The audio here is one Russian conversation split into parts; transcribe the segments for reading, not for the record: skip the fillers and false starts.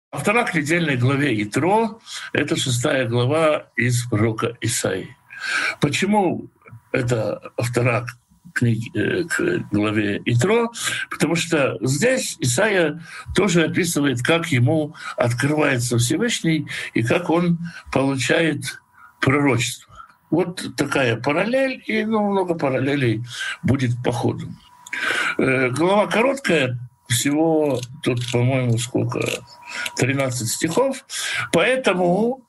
А вторая к недельной главе Итро — это 6 глава из пророка Исаии. Почему это вторая к главе Итро? Потому что здесь Исаия тоже описывает, как ему открывается Всевышний и как он получает пророчество. Вот такая параллель, и много параллелей будет по ходу. Глава короткая, всего тут, по-моему, 13 стихов. Поэтому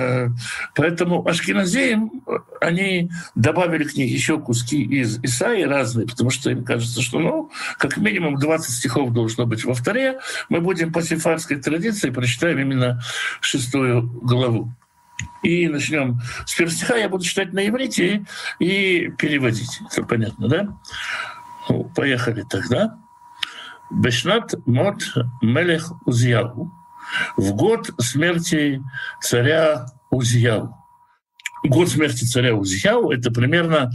ашкеназим, они добавили к ней еще куски из Исаии разные, потому что им кажется, что как минимум 20 стихов должно быть во вторе. Мы будем по сефардской традиции прочитаем именно 6 главу. И начнем с первого стиха. Я буду читать на иврите и переводить. Это понятно, да? Поехали тогда. Бешнат мот мелех Узияу, в год смерти царя Узияу. Год смерти царя Узияу — это примерно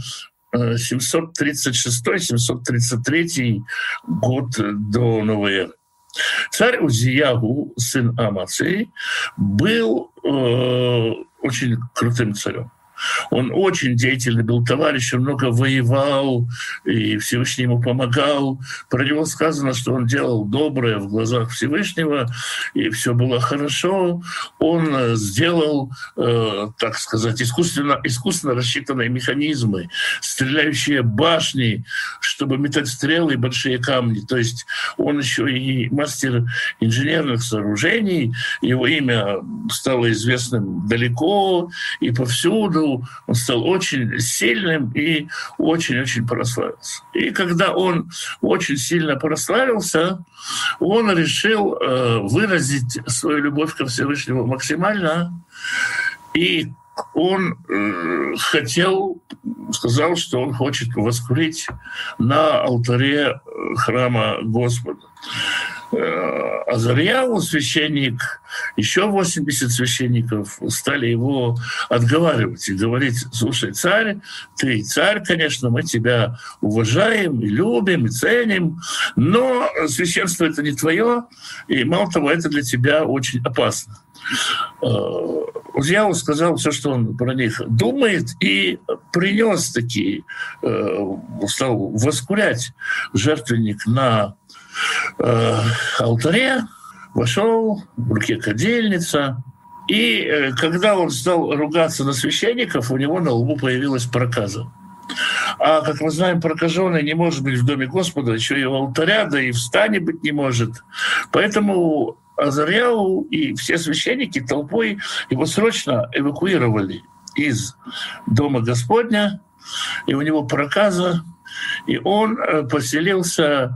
736-733 год до новой эры. Царь Узияу, сын Амации, был очень крутым царем. Он очень деятельный был товарищ, он много воевал, и Всевышний ему помогал. Про него сказано, что он делал доброе в глазах Всевышнего, и все было хорошо. Он сделал, так сказать, искусственно рассчитанные механизмы, стреляющие башни, чтобы метать стрелы и большие камни. То есть он еще и мастер инженерных сооружений. Его имя стало известным далеко и повсюду. Он стал очень сильным и очень-очень прославился. И когда он очень сильно прославился, он решил выразить свою любовь ко Всевышнему максимально. И он сказал, что он хочет воскурить на алтаре храма Господа. Азарьяу, священник, еще 80 священников стали его отговаривать и говорить: слушай, царь, ты царь, конечно, мы тебя уважаем и любим, и ценим, но священство — это не твое, и мало того, это для тебя очень опасно. Узияу сказал все, что он про них думает, и принес такие, стал воскурять жертвенник на алтаре, вошел, в руке кадильница, и когда он стал ругаться на священников, у него на лбу появилась проказа. А, как мы знаем, прокаженный не может быть в доме Господа, еще и у алтаря, да и в стане быть не может. Поэтому Азарьяу и все священники толпой его срочно эвакуировали из дома Господня, и у него проказа, и он поселился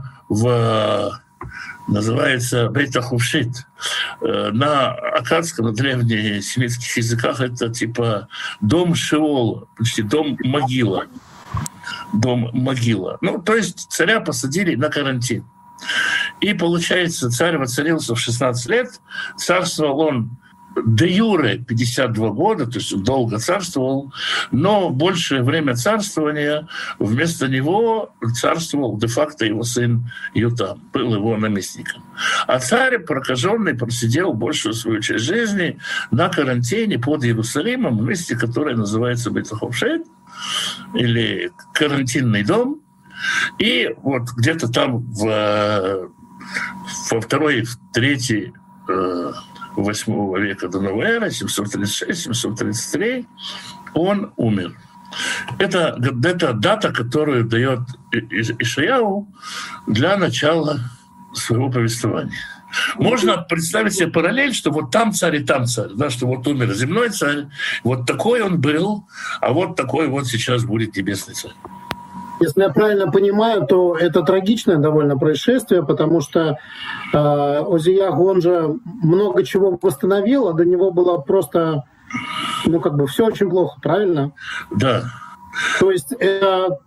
называется Бейт-Ахувшит. На аккадском, на древнесемитских языках это типа дом Шеола, почти дом-могила. Дом-могила. То есть царя посадили на карантин. И, получается, царь воцарился в 16 лет, царствовал он де юре 52 года, то есть долго царствовал, но большее время царствования вместо него царствовал де-факто его сын Ютам, был его наместником. А царь, прокаженный, просидел большую свою часть жизни на карантине под Иерусалимом, в месте, которое называется Бейт-Ахувшит, или карантинный дом. И вот где-то там во второй, в третьей, 8 века до новой эры, 736-733, он умер. Это дата, которую дает Ишаяу для начала своего повествования. Можно представить себе параллель, что вот там царь и там царь, да, что вот умер земной царь, вот такой он был, а вот такой вот сейчас будет небесный царь. Если я правильно понимаю, то это трагичное довольно происшествие, потому что Узияху, он же много чего восстановил, а до него было просто, все очень плохо, правильно? Да. То есть это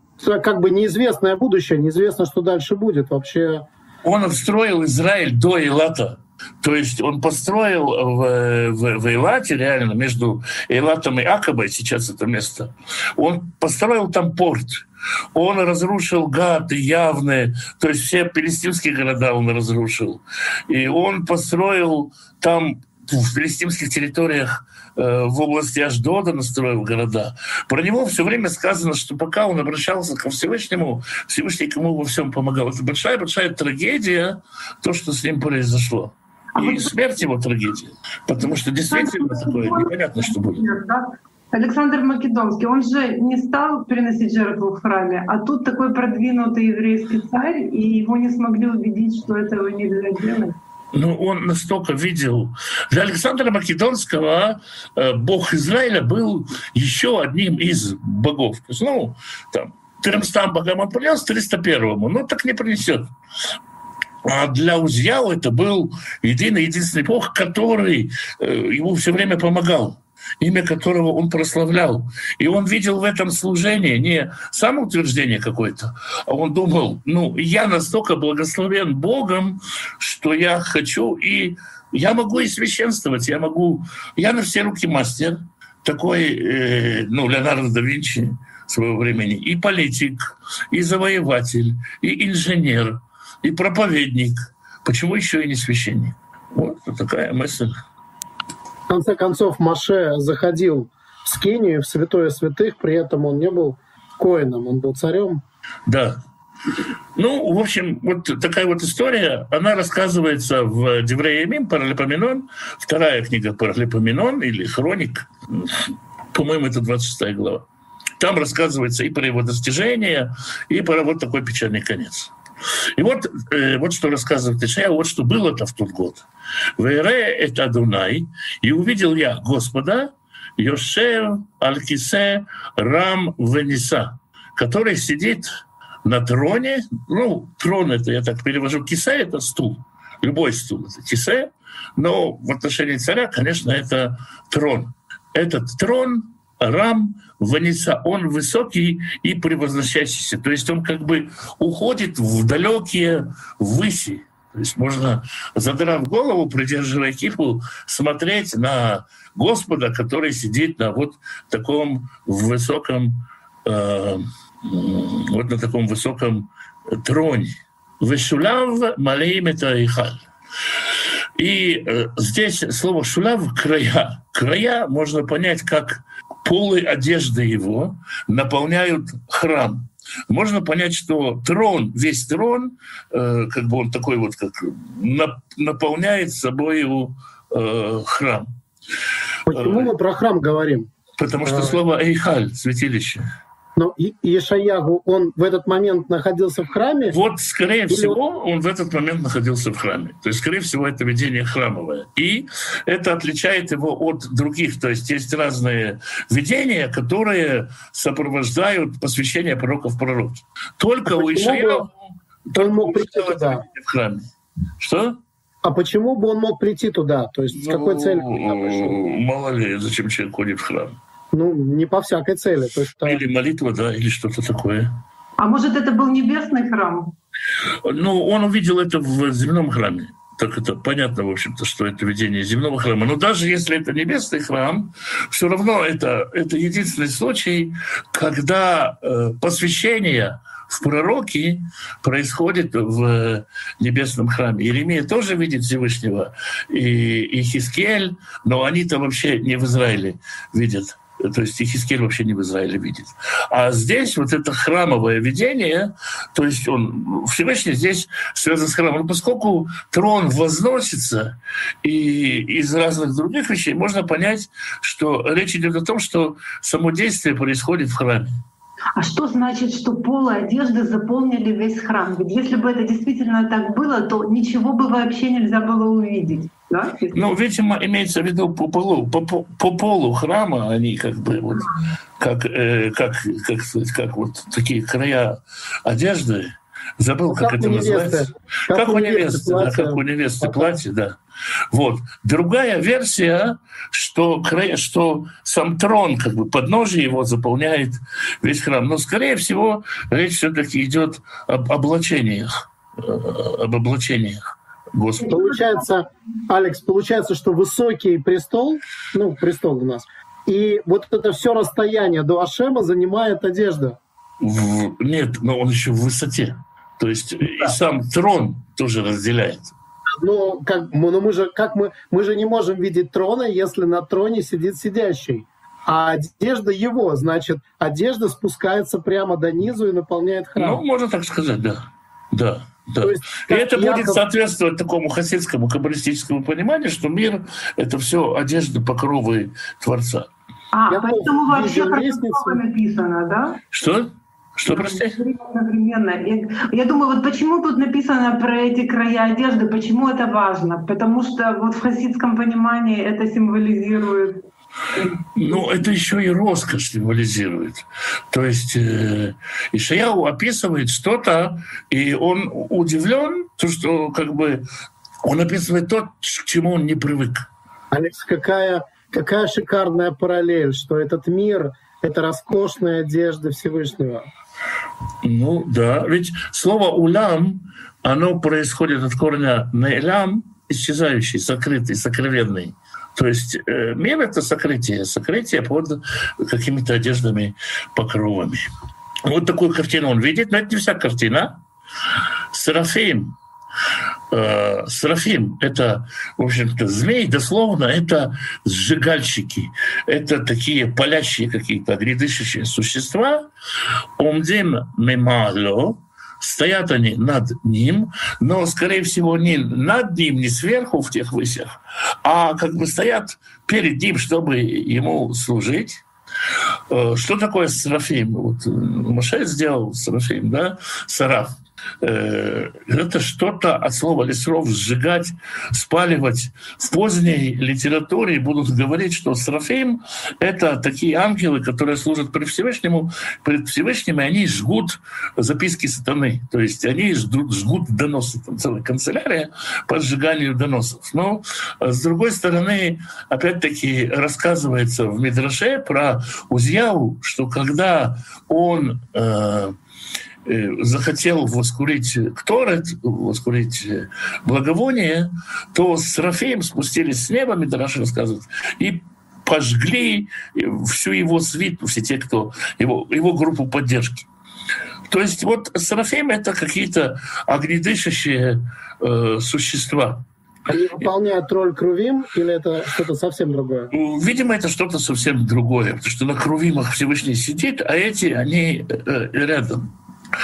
неизвестное будущее, неизвестно, что дальше будет вообще. Он отстроил Израиль до Илата. То есть он построил в Эйлате, реально, между Эйлатом и Акабой, сейчас это место, он построил там порт. Он разрушил Гат и Явны, то есть все палестинские города он разрушил. И он построил там, в палестинских территориях, в области Ашдода настроил города. Про него все время сказано, что пока он обращался ко Всевышнему, Всевышний ему во всем помогал. Это большая-большая трагедия, то, что с ним произошло. И смерть его трагедия. Потому что действительно такое непонятно, что будет. Александр Македонский, он же не стал переносить жертву в храме, а тут такой продвинутый еврейский царь, и его не смогли убедить, что этого нельзя делать. Ну, он настолько видел. Для Александра Македонского бог Израиля был еще одним из богов. То есть, ну, там, 300 богам он принес, 301-му. Ну, так не принесет. А для Узьяу это был единственный бог, который ему все время помогал, имя которого он прославлял. И он видел в этом служение не самоутверждение какое-то, а он думал, ну, я настолько благословен Богом, что я хочу, и я могу и священствовать, я на все руки мастер, такой, Леонардо да Винчи своего времени, и политик, и завоеватель, и инженер, и проповедник. Почему еще и не священник? Вот такая мысль. В конце концов, Моше заходил в Скинию, в святое святых, при этом он не был коэном, он был царем. Да. Ну, в общем, вот такая вот история, она рассказывается в Деврей Ямим, Паралипоменон, вторая книга Паралипоменон или Хроник, по-моему, это 26 глава. Там рассказывается и про его достижения, и про вот такой печальный конец. И вот что рассказывает Ишая, вот что было-то в тот год. «Вэйрэ это Адунай, и увидел я Господа, Йошев аль-Кисе Рам Вениса, который сидит на троне». Ну, трон — это, я так перевожу, кисе — это стул, любой стул — это кисе, но в отношении царя, конечно, это трон. Этот трон Рам Ваниса, он высокий и превозносящийся. То есть он как бы уходит в далекие выси. То есть можно, задрав голову, придерживая кипу, смотреть на Господа, который сидит на вот таком высоком, троне. «Вешулав малеим это ихаль». И здесь слово «шулав» — края. Края можно понять как полы одежды его наполняют храм. Можно понять, что трон, весь трон, как бы он такой вот, как наполняет собой храм. Почему мы про храм говорим? Потому что слово «эйхаль» — святилище. Но Ешаяху, он в этот момент находился в храме? Вот, скорее всего, он в этот момент находился в храме. То есть, скорее всего, это видение храмовое. И это отличает его от других. То есть есть разные видения, которые сопровождают посвящение пророков в пророки. Только у Ишаяху он мог прийти туда в храме. Что? А почему бы он мог прийти туда? То есть с какой целью? Мало ли, зачем человек ходит в храм. Ну, не по всякой цели. То есть, или молитва, да, или что-то такое. А может, это был небесный храм? Ну, он увидел это в земном храме. Так это понятно, в общем-то, что это видение земного храма. Но даже если это небесный храм, все равно это единственный случай, когда посвящение в пророки происходит в небесном храме. Иеремия тоже видит Всевышнего, и Хискель, но они-то вообще не в Израиле видят. То есть Хискель вообще не в Израиле видит. А здесь вот это храмовое видение, то есть он Всевышний здесь связан с храмом. Но поскольку трон возносится, и из разных других вещей можно понять, что речь идет о том, что само действие происходит в храме. А что значит, что полы одежды заполнили весь храм? Ведь если бы это действительно так было, то ничего бы вообще нельзя было увидеть. Да? Ну, видимо, имеется в виду по полу храма, они как бы вот как вот такие края одежды. Забыл, как это называется. Как у невесты, да, как у невесты платье, да. Вот. Другая версия, что сам трон, как бы подножие его заполняет весь храм. Но, скорее всего, речь все-таки идет об облачениях. Господа. Получается, Алекс, получается, что высокий престол, ну, престол у нас, и вот это все расстояние до Ашема занимает одежда. Нет, но он еще в высоте. То есть и сам трон тоже разделяет. Но мы же не можем видеть трона, если на троне сидит сидящий. А одежда его, значит, одежда спускается прямо до низу и наполняет храм. Ну, можно так сказать, да. Да. Да. То есть, и это Яков... будет соответствовать такому хасидскому каббалистическому пониманию, что мир — это все одежда, покровы Творца. Поэтому вообще про написано, да? Что? Что, прости? Одновременно. Я думаю, вот почему тут написано про эти края одежды, почему это важно? Потому что вот в хасидском понимании это символизирует... Ну, это еще и роскошь символизирует. То есть Ишаяу описывает что-то, и он удивлен, что как бы он описывает то, к чему он не привык. Алекс, какая шикарная параллель, что этот мир — это роскошная одежда Всевышнего. Ну да, ведь слово «улам», оно происходит от корня «не'лам», исчезающий, сокрытый, сокровенный. То есть мир — это сокрытие под какими-то одеждами, покровами. Вот такую картину он видит, но это не вся картина. Серафим — это, в общем-то, змей, дословно, это сжигальщики, это такие палящие какие-то огнедышащие существа. Омдим мемало, стоят они над ним, но, скорее всего, не над ним, не сверху в тех высях, а как бы стоят перед ним, чтобы ему служить. Что такое серафим? Вот Моше сделал серафим, да? Сараф. Это что-то от слова лесров — сжигать, спаливать. В поздней литературе будут говорить, что серафим — это такие ангелы, которые служат пред Всевышним, и они жгут записки сатаны. То есть они жгут доносы. Там целая канцелярия по сжиганию доносов. Но, с другой стороны, опять-таки рассказывается в Мидраше про Узияу, что когда он захотел воскурить кторет, воскурить благовоние, то с Серафим спустились с неба, Мидраш рассказывает, и пожгли всю его свиту, все те, кто его группу поддержки. То есть вот Серафим — это какие-то огнедышащие существа. Они выполняют роль крувим или это что-то совсем другое? Видимо, это что-то совсем другое, потому что на крувимах Всевышний сидит, а эти, они рядом.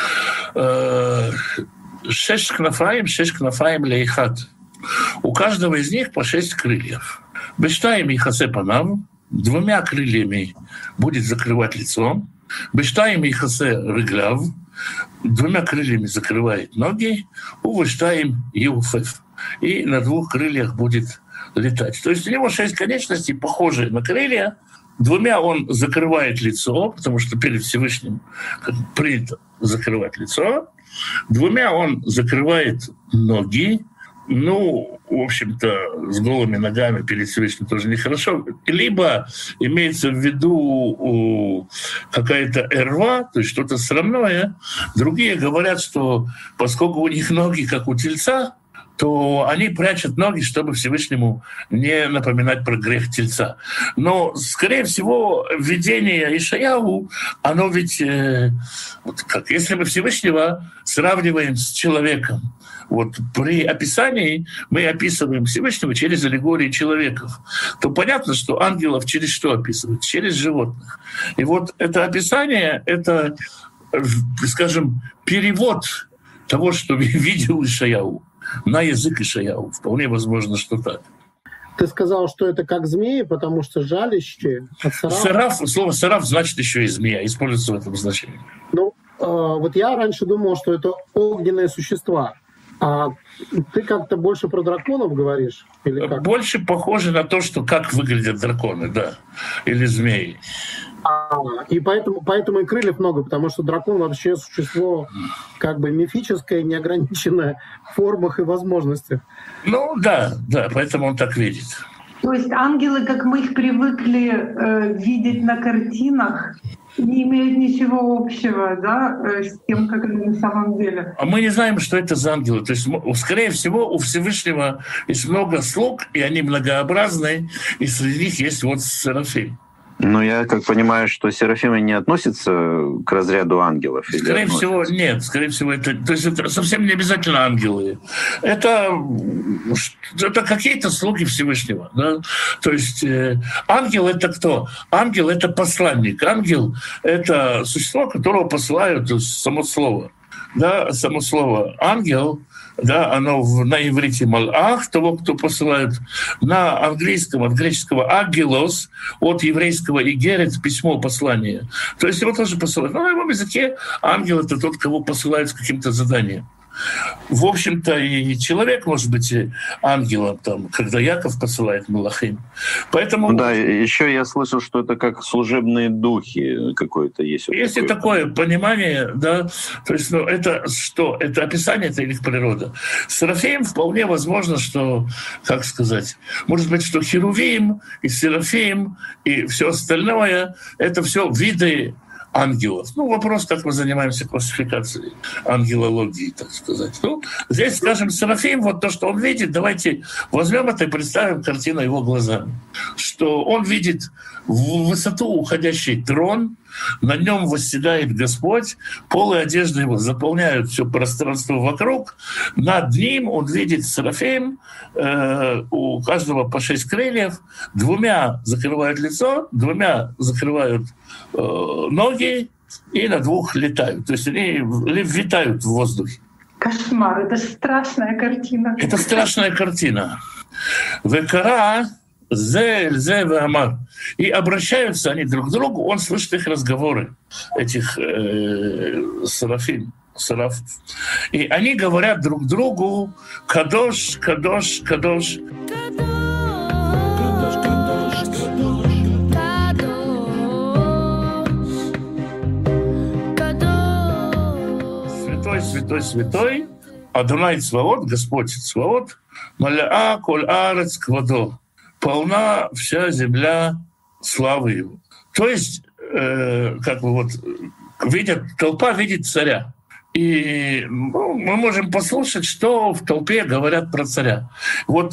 Шеш кнафаем лейхат. У каждого из них по 6 крыльев. Бештаем и хасе панав, 2 крыльями будет закрывать лицо. Бештаем и хасе рыгляв, 2 крыльями закрывает ноги. Увыштаем и уфеф. И на 2 крыльях будет летать. То есть у него 6 конечностей, похожие на крылья. 2 он закрывает лицо, потому что перед Всевышним принято закрывать лицо. 2 он закрывает ноги. Ну, в общем-то, с голыми ногами перед Всевышним тоже нехорошо. Либо имеется в виду какая-то эрва, то есть что-то срамное. Другие говорят, что поскольку у них ноги как у тельца, то они прячут ноги, чтобы Всевышнему не напоминать про грех тельца. Но, скорее всего, видение Ишаяу, оно ведь, вот как, если мы Всевышнего сравниваем с человеком, вот при описании мы описываем Всевышнего через аллегории человеков, то понятно, что ангелов через что описывают? Через животных. И вот это описание — это, скажем, перевод того, что видел Ишаяу, на язык Ишаяу. Вполне возможно, что так. Ты сказал, что это как змеи, потому что жалящие от сарафа. Слово «сараф» значит еще и змея, используется в этом значении. Ну, вот я раньше думал, что это огненные существа. А ты как-то больше про драконов говоришь? Или как? Больше похоже на то, что как выглядят драконы, да, или змеи. И поэтому и крыльев много, потому что дракон вообще существо как бы мифическое, неограниченное в формах и возможностях. Ну да, поэтому он так видит. То есть ангелы, как мы их привыкли видеть на картинах, не имеют ничего общего, да, с тем, как это на самом деле. А мы не знаем, что это за ангелы. То есть, скорее всего, у Всевышнего есть много слуг, и они многообразны, и среди них есть вот Серафим. Но я как понимаю, что серафимы не относятся к разряду ангелов? Скорее всего, нет. Скорее всего, то есть это совсем не обязательно ангелы. Это какие-то слуги Всевышнего. Да? То есть ангел — это кто? Ангел — это посланник. Ангел — это существо, которого посылают, само слово. Да, само слово «ангел», да, оно на иврите «малах», того, кто посылает, на английском, от греческого «агелос», от еврейского «игерет», письмо, послание. То есть его тоже посылают. Но на его языке ангел — это тот, кого посылают с каким-то заданием. В общем-то, и человек может быть ангелом, там, когда Яков посылает малахим. Поэтому... Да, еще я слышал, что это как служебные духи какое-то есть. Есть и такое понимание, да, то есть, ну, это что? Это описание, это их природа. Серафим вполне возможно, что, как сказать, может быть, что Херувим и Серафим и все остальное — это все виды ангелов. Ну, вопрос, как мы занимаемся классификацией ангелологии, так сказать. Ну, здесь, скажем, Серафим, вот то, что он видит, давайте возьмем это и представим картину его глазами. Что он видит в высоту уходящий трон, на нем восседает Господь, полы одежды его заполняют все пространство вокруг, над ним он видит Серафим, у каждого по 6 крыльев, 2 закрывают лицо, 2 закрывают ноги и на 2 летают. То есть они витают в воздухе. Кошмар, это страшная картина. Это страшная картина. Векара зе веамар. И обращаются они друг к другу, он слышит их разговоры, этих серафим. И они говорят друг другу: «Кадош, кадош, кадош». Святой, святой, святой, Адонай Цваот, Господь Цваот, Малаа коль арец квадо. Полна вся земля славы его. То есть, как бы вот, толпа видит царя. И мы можем послушать, что в толпе говорят про царя. Вот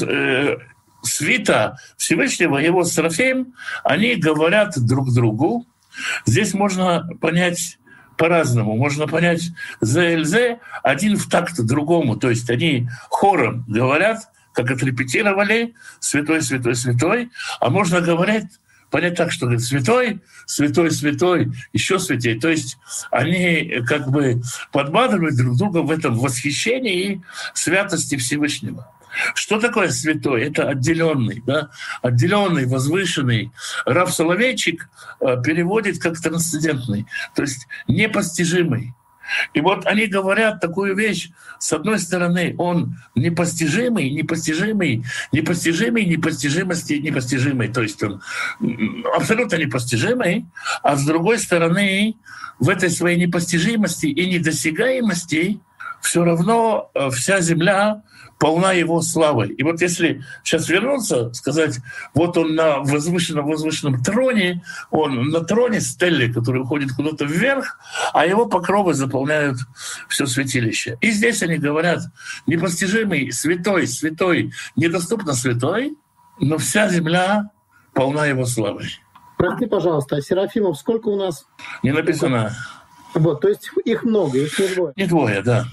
свита Всевышнего, его Серафим, они говорят друг другу. Здесь можно понять по-разному. Можно понять ЗЛЗ один в такт другому. То есть они хором говорят, как отрепетировали, святой, святой, святой, а можно понять так, что говорит святой, святой, святой, еще святей. То есть они как бы подбадривают друг друга в этом восхищении святости Всевышнего. Что такое святой? Это отделенный, да? Отделенный, возвышенный. Рав Соловейчик переводит как трансцендентный, то есть непостижимый. И вот они говорят такую вещь. С одной стороны, он непостижимый, непостижимый, непостижимый, непостижимости, непостижимый. То есть он абсолютно непостижимый. А с другой стороны, в этой своей непостижимости и недосягаемости все равно вся земля полна его славой. И вот если сейчас вернуться, сказать, вот он на возвышенном троне, он на троне стелли, который уходит куда-то вверх, а его покровы заполняют все святилище. И здесь они говорят: непостижимый, святой, святой, недоступно святой, но вся земля полна его славой. Прости, пожалуйста, а серафимов сколько у нас? Не написано. Вот, то есть их много, их не 2. Не 2, да.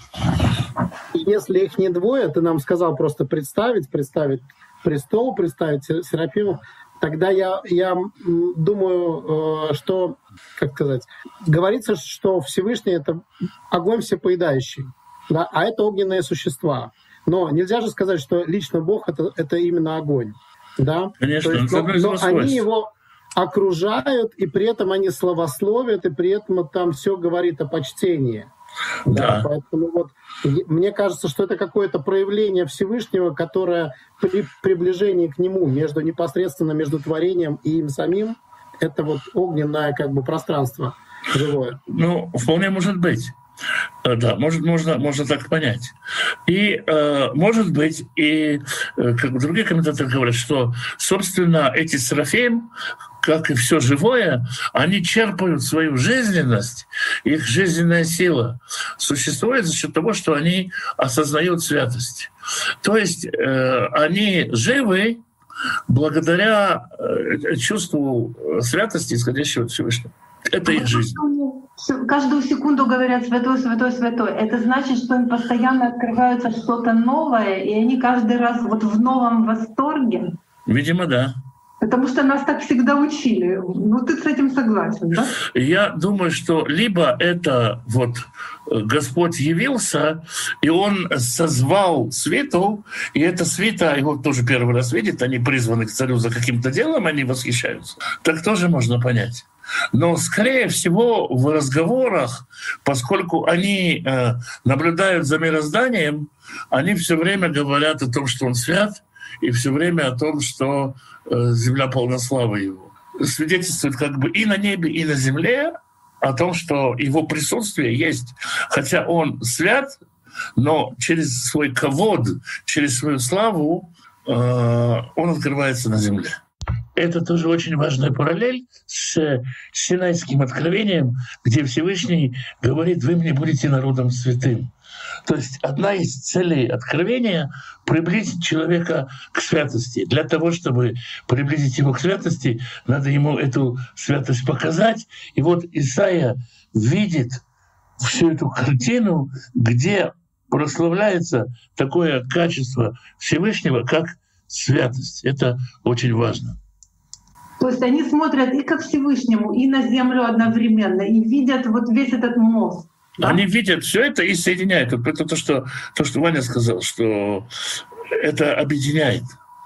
Если их не 2, ты нам сказал просто представить престол, представить серафимов, тогда я думаю, что, как сказать, говорится, что Всевышний — это огонь всепоедающий, да, а это огненные существа. Но нельзя же сказать, что лично Бог — это именно огонь. Да? Конечно, есть, но они его окружают, и при этом они славословят, и при этом там все говорит о почтении. Да. Поэтому вот мне кажется, что это какое-то проявление Всевышнего, которое при приближении к Нему непосредственно между творением и им самим, это вот огненное как бы пространство живое. Ну, вполне может быть. Да, можно так понять. И, может быть, и как другие комментаторы говорят, что, собственно, эти серафим, как и все живое, они черпают свою жизненность, их жизненная сила существует за счет того, что они осознают святость. То есть они живы благодаря чувству святости, исходящего от Всевышнего. Это их жизнь. Каждую секунду говорят «святой, святой, святой». Это значит, что им постоянно открывается что-то новое, и они каждый раз вот в новом восторге. Видимо, да. Потому что нас так всегда учили. Ну, ты с этим согласен, да? Я думаю, что либо это вот Господь явился, и Он созвал свиту, и эта свита, его тоже первый раз видит, они призваны к царю за каким-то делом, они восхищаются. Так тоже можно понять. Но, скорее всего, в разговорах, поскольку они наблюдают за мирозданием, они все время говорят о том, что Он свят, и все время о том, что земля полна славы Его. Свидетельствует как бы и на небе, и на земле о том, что Его присутствие есть. Хотя Он свят, но через свой кавод, через свою славу Он открывается на земле. Это тоже очень важная параллель с Синайским откровением, где Всевышний говорит: «Вы мне будете народом святым». То есть одна из целей откровения — приблизить человека к святости. Для того, чтобы приблизить его к святости, надо ему эту святость показать. И вот Исаия видит всю эту картину, где прославляется такое качество Всевышнего, как святость. Это очень важно. То есть они смотрят и ко Всевышнему, и на землю одновременно, и видят вот весь этот мост. Да? Они видят все это и соединяют. Это то, что Ваня сказал, что это объединяет.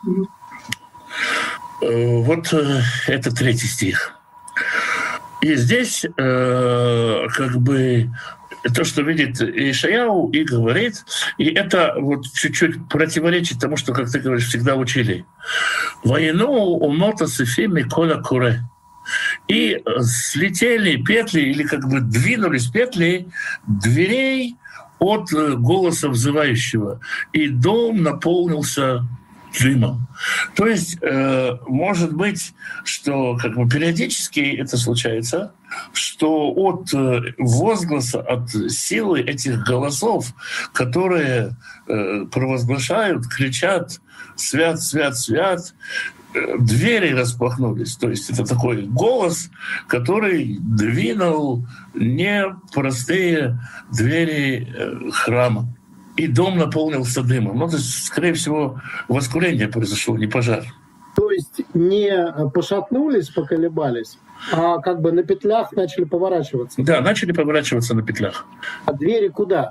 Вот это 3 стих. И здесь как бы то, что видит Ишаяу и говорит, и это вот чуть-чуть противоречит тому, что, как ты говоришь, всегда учили. «Ваину умота сефими кола куре». И слетели петли, или как бы двинулись петли дверей от голоса взывающего, и дом наполнился дымом. То есть, может быть, что как бы периодически это случается, что от возгласа, от силы этих голосов, которые провозглашают, кричат «Свят, свят, свят», двери распахнулись. То есть это такой голос, который двинул непростые двери храма. И дом наполнился дымом. Ну, то есть, скорее всего, воскурение произошло, не пожар. То есть не пошатнулись, поколебались, а как бы на петлях начали поворачиваться? Да, начали поворачиваться на петлях. А двери куда?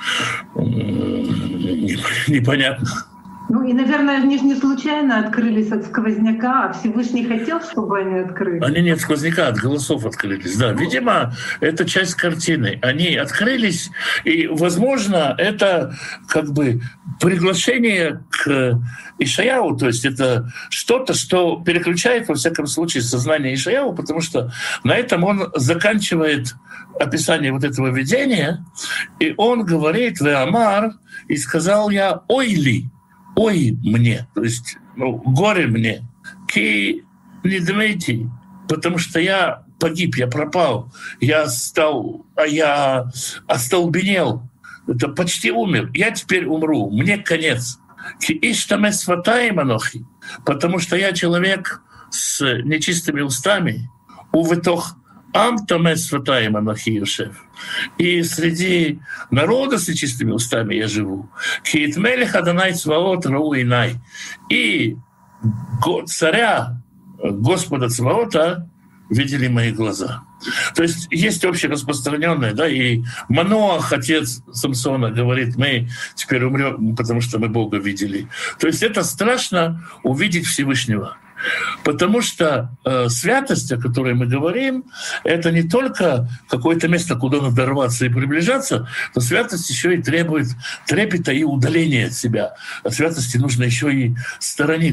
Непонятно. Ну и, наверное, они же не случайно открылись от сквозняка, а Всевышний хотел, чтобы они открылись. Они не от сквозняка, от голосов открылись. Да, видимо, это часть картины. Они открылись, и, возможно, это как бы приглашение к Ишаяу, то есть это что-то, что переключает, во всяком случае, сознание Ишаяу, потому что на этом он заканчивает описание вот этого видения, и он говорит «Веамар», и сказал я «Ойли», «Ой мне», то есть горе мне, «Ки недмейти», потому что я погиб, я пропал, я остолбенел, это почти умер, я теперь умру, мне конец. «Ки иштамес фатаим анохи», потому что я человек с нечистыми устами, «Увытох амтамес фатаим анохи юшев», и среди народа с нечистыми устами я живу. «Ки итмелех Адонай Цваот рау инай», и царя, Господа Цваота, видели мои глаза. То есть есть общераспространенное, да, и Маноах, отец Самсона, говорит: мы теперь умрем, потому что мы Бога видели. То есть это страшно увидеть Всевышнего. Потому что святость, о которой мы говорим, это не только какое-то место, куда надо рваться и приближаться, но святость еще и требует трепета и удаления от себя. От святости нужно еще и сторониться.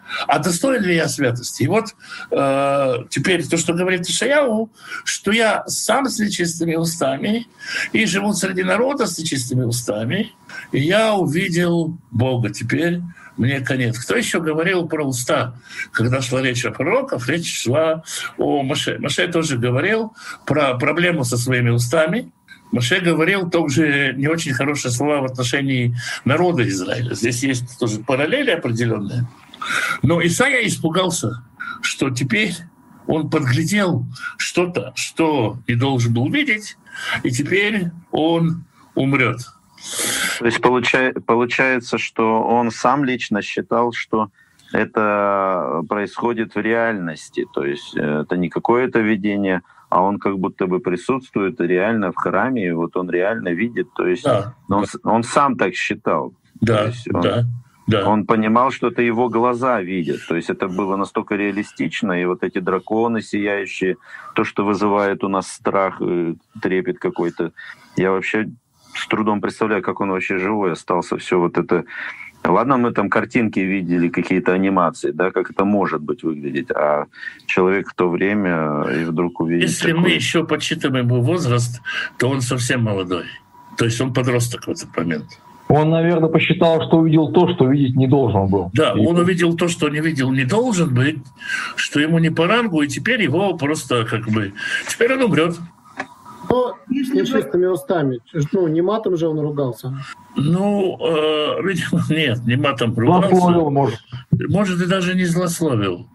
А достоин ли я святости? И вот теперь то, что говорит Ишаяу, что я сам с нечистыми устами и живу среди народа с нечистыми устами, и я увидел Бога. Теперь мне конец. Кто еще говорил про уста? Когда шла речь о пророках, речь шла о Моше. Моше тоже говорил про проблему со своими устами. Моше говорил тоже не очень хорошие слова в отношении народа Израиля. Здесь есть тоже параллели определенные. Но Исайя испугался, что теперь он подглядел что-то, что не должен был видеть, и теперь он умрет. То есть получается, что он сам лично считал, что это происходит в реальности. То есть это не какое-то видение, а он как будто бы присутствует реально в храме, и вот он реально видит. То есть он сам так считал. Да, да. Он понимал, что это его глаза видят. То есть это было настолько реалистично, и вот эти драконы сияющие, то, что вызывает у нас страх, трепет какой-то. Я вообще с трудом представляю, как он вообще живой остался. Все вот это. Ладно, мы там картинки видели, какие-то анимации, да, как это может быть выглядеть, а человек в то время и вдруг увидит. Если мы еще подсчитываем его возраст, то он совсем молодой. То есть он подросток в этот момент. Он, наверное, посчитал, что увидел то, что видеть не должен был. Да, он увидел то, что не видел, не должен быть, что ему не по рангу, и теперь его просто теперь он умрет. Но с нечистыми устами. Не матом же он ругался. Видимо, нет, не матом ругался. Злословил, может. Может, и даже не злословил.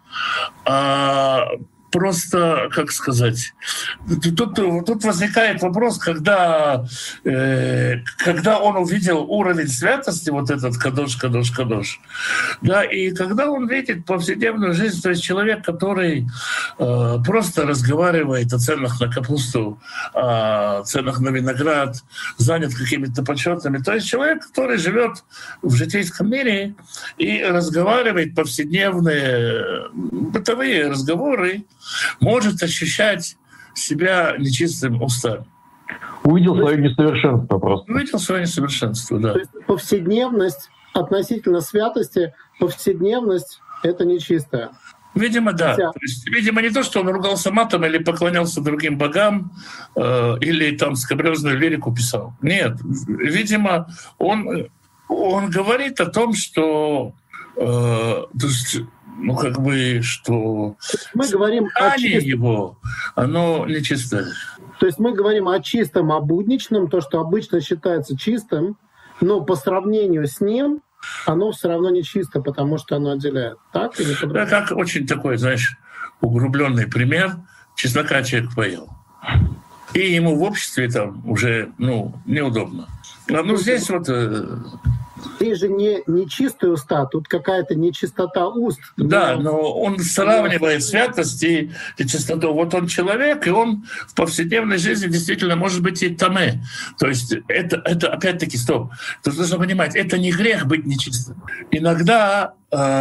Просто, как сказать, тут возникает вопрос, когда он увидел уровень святости, вот этот кадош, да, и когда он видит повседневную жизнь, то есть человек, который просто разговаривает о ценах на капусту, о ценах на виноград, занят какими-то подсчетами, то есть человек, который живет в житейском мире и разговаривает повседневные бытовые разговоры, может ощущать себя нечистым устами. Увидел свое несовершенство просто. Увидел свое несовершенство, да. То есть повседневность относительно святости, повседневность — это нечистая. Видимо, да. То есть, видимо, не то, что он ругался матом или поклонялся другим богам, или там скабрёзную лирику писал. Нет. Видимо, он говорит о том, что... что мы говорим о чистом, его, оно нечистое. То есть мы говорим о чистом, о будничном, то, что обычно считается чистым, но по сравнению с ним оно все равно нечисто, потому что оно отделяет. Так или по-другому? Да, как очень такой, углубленный пример. Чеснока человек поел. И ему в обществе там уже, неудобно. Здесь вот... Здесь же не чистые уста, тут какая-то нечистота уст. Да, но он сравнивает святость и чистоту. Вот он человек, и он в повседневной жизни действительно может быть и таме. То есть это опять-таки, стоп. Тут нужно понимать, это не грех быть нечистым. Иногда,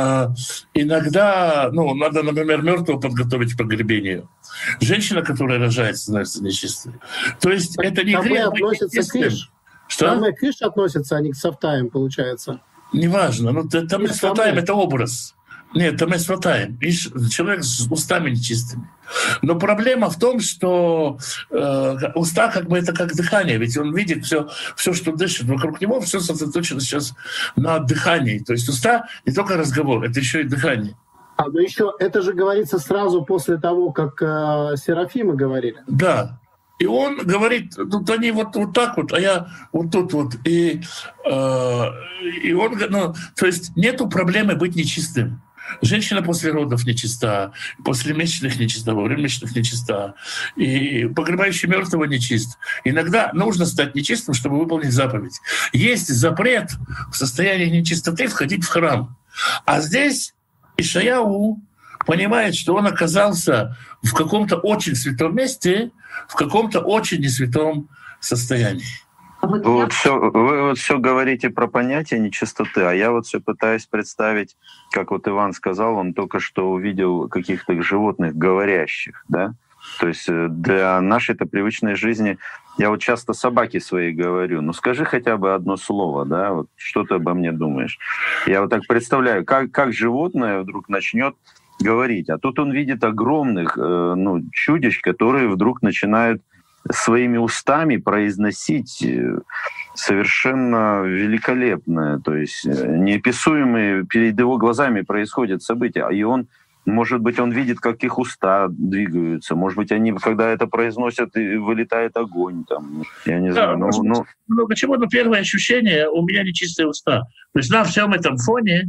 надо, например, мертвого подготовить к погребению. Женщина, которая рожает, становится нечистой. То есть это не грех быть нечистым. Что? Тамэ кыш относятся, они к сафтаям, получается. Неважно. Тамэ с ватаем — это образ. Нет, тамэ с ватаем. Человек с устами нечистыми. Но проблема в том, что уста это как дыхание. Ведь он видит все, что дышит вокруг него, все сосредоточено сейчас на дыхании. То есть уста не только разговор, это еще и дыхание. Но еще это же говорится сразу после того, как серафимы говорили. Да. И он говорит, они вот так вот, а я вот тут вот. И он, то есть нету проблемы быть нечистым. Женщина после родов нечиста, после месячных нечиста, во время месячных нечиста, и погребающий мертвого нечист. Иногда нужно стать нечистым, чтобы выполнить заповедь. Есть запрет в состоянии нечистоты входить в храм. А здесь Ишаяу понимает, что он оказался в каком-то очень святом месте, в каком-то очень несвятом состоянии. Вы все говорите про понятие нечистоты, а я все пытаюсь представить, как Иван сказал, он только что увидел каких-то животных говорящих, да? То есть для нашей-то привычной жизни, я вот часто собаке своей говорю, ну скажи хотя бы одно слово, да, вот что ты обо мне думаешь. Я вот так представляю, как животное вдруг начнет говорить, а тут он видит огромных чудищ, которые вдруг начинают своими устами произносить совершенно великолепное, то есть неописуемые перед его глазами происходят события, и он, может быть, он видит, как их уста двигаются, может быть, они, когда это произносят, и вылетает огонь, там, я не знаю. Много чего, но первое ощущение, у меня нечистые уста. То есть на всем этом фоне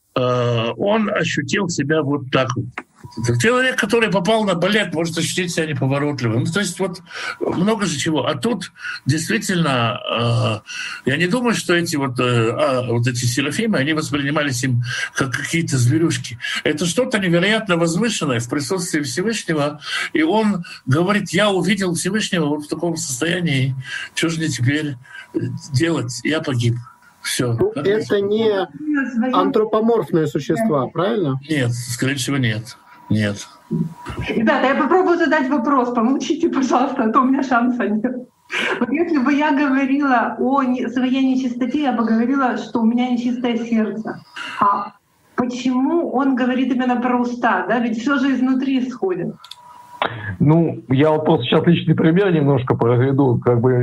он ощутил себя вот так вот. Человек, который попал на балет, может ощутить себя неповоротливым. Ну, то есть вот много же чего. А тут действительно, я не думаю, что эти вот эти серафимы, они воспринимались им как какие-то зверюшки. Это что-то невероятно возвышенное в присутствии Всевышнего. И он говорит, я увидел Всевышнего вот в таком состоянии. Что же мне теперь делать? Я погиб. Все. Ну, это не антропоморфные существа, правильно? Нет, скорее всего, нет. Нет. Ребята, я попробую задать вопрос. Помолчите, пожалуйста, а то у меня шанса нет. Вот если бы я говорила о своей нечистоте, я бы говорила, что у меня нечистое сердце. А почему он говорит именно про уста? Да? Ведь все же изнутри исходит. Ну, я вот просто сейчас личный пример немножко проведу,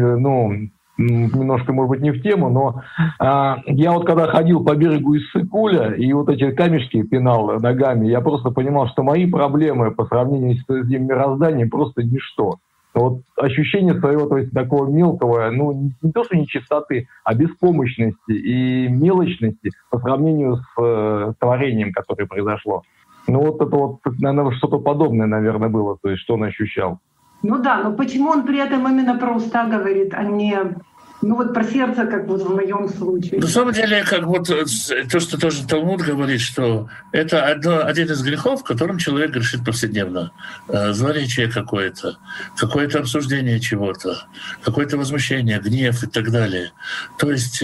немножко, может быть, не в тему, но я вот когда ходил по берегу Иссык-Куля и вот эти камешки пинал ногами, я просто понимал, что мои проблемы по сравнению с этим мирозданием просто ничто. Вот ощущение своего, то есть такого мелкого, не то что нечистоты, а беспомощности и мелочности по сравнению с творением, которое произошло. Вот это вот, наверное, что-то подобное, наверное, было, то есть что он ощущал. Ну да, но почему он при этом именно про уста говорит, а не про сердце, как вот в моем случае? На самом деле, как вот то, что тоже Талмуд говорит, что это один из грехов, которым человек грешит повседневно. Злоречие какое-то обсуждение чего-то, какое-то возмущение, гнев и так далее. То есть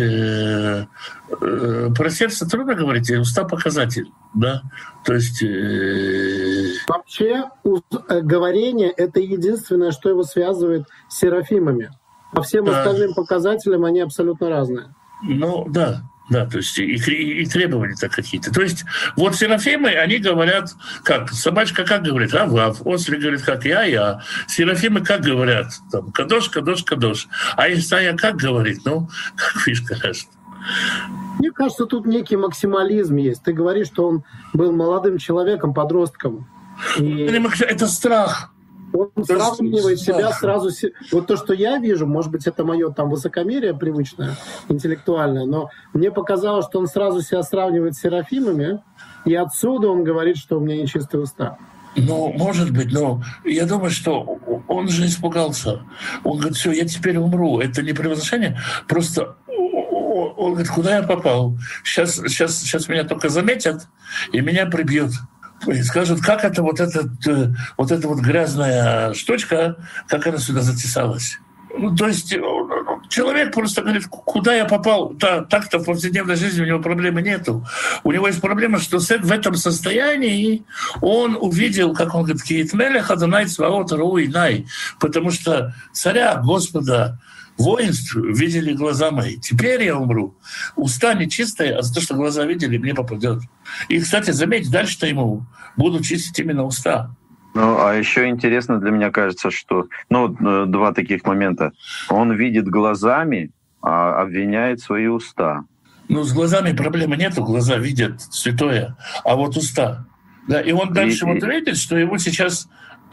про сердце трудно говорить, уста показатель, да? То есть... Вообще говорение — это единственное, что его связывает с серафимами. По всем остальным показателям они абсолютно разные. Ну да, то есть и требования-то какие-то. То есть вот серафимы, они говорят, как собачка как говорит, вав, ослик говорит, как я. Серафимы как говорят, там, кадош, кадош, кадош. А Исайя как говорит, как фишка кажется. Мне кажется, тут некий максимализм есть. Ты говоришь, что он был молодым человеком, подростком. Это страх. Он сравнивает себя сразу... Вот то, что я вижу, может быть, это мое там высокомерие привычное, интеллектуальное, но мне показалось, что он сразу себя сравнивает с серафимами, и отсюда он говорит, что у меня нечистые уста. Может быть, но я думаю, что он же испугался. Он говорит, все, я теперь умру. Это не превозношение, просто он говорит, куда я попал? Сейчас меня только заметят, и меня прибьют. И скажут, как это вот эта грязная штучка, как она сюда затесалась. То есть человек просто говорит, куда я попал? Да, так-то в повседневной жизни у него проблемы нету. У него есть проблема, что в этом состоянии он увидел, как он говорит, «Киит мелех Адонай цваот руй най», потому что царя, Господа, воинств видели глаза мои. Теперь я умру. Уста нечистые, а за то, что глаза видели, мне попадет. И, кстати, заметь, дальше-то ему будут чистить именно уста. А еще интересно для меня кажется, что два таких момента. Он видит глазами, а обвиняет свои уста. С глазами проблемы нету, глаза видят святое, а вот уста. Да, и он дальше видит, что его сейчас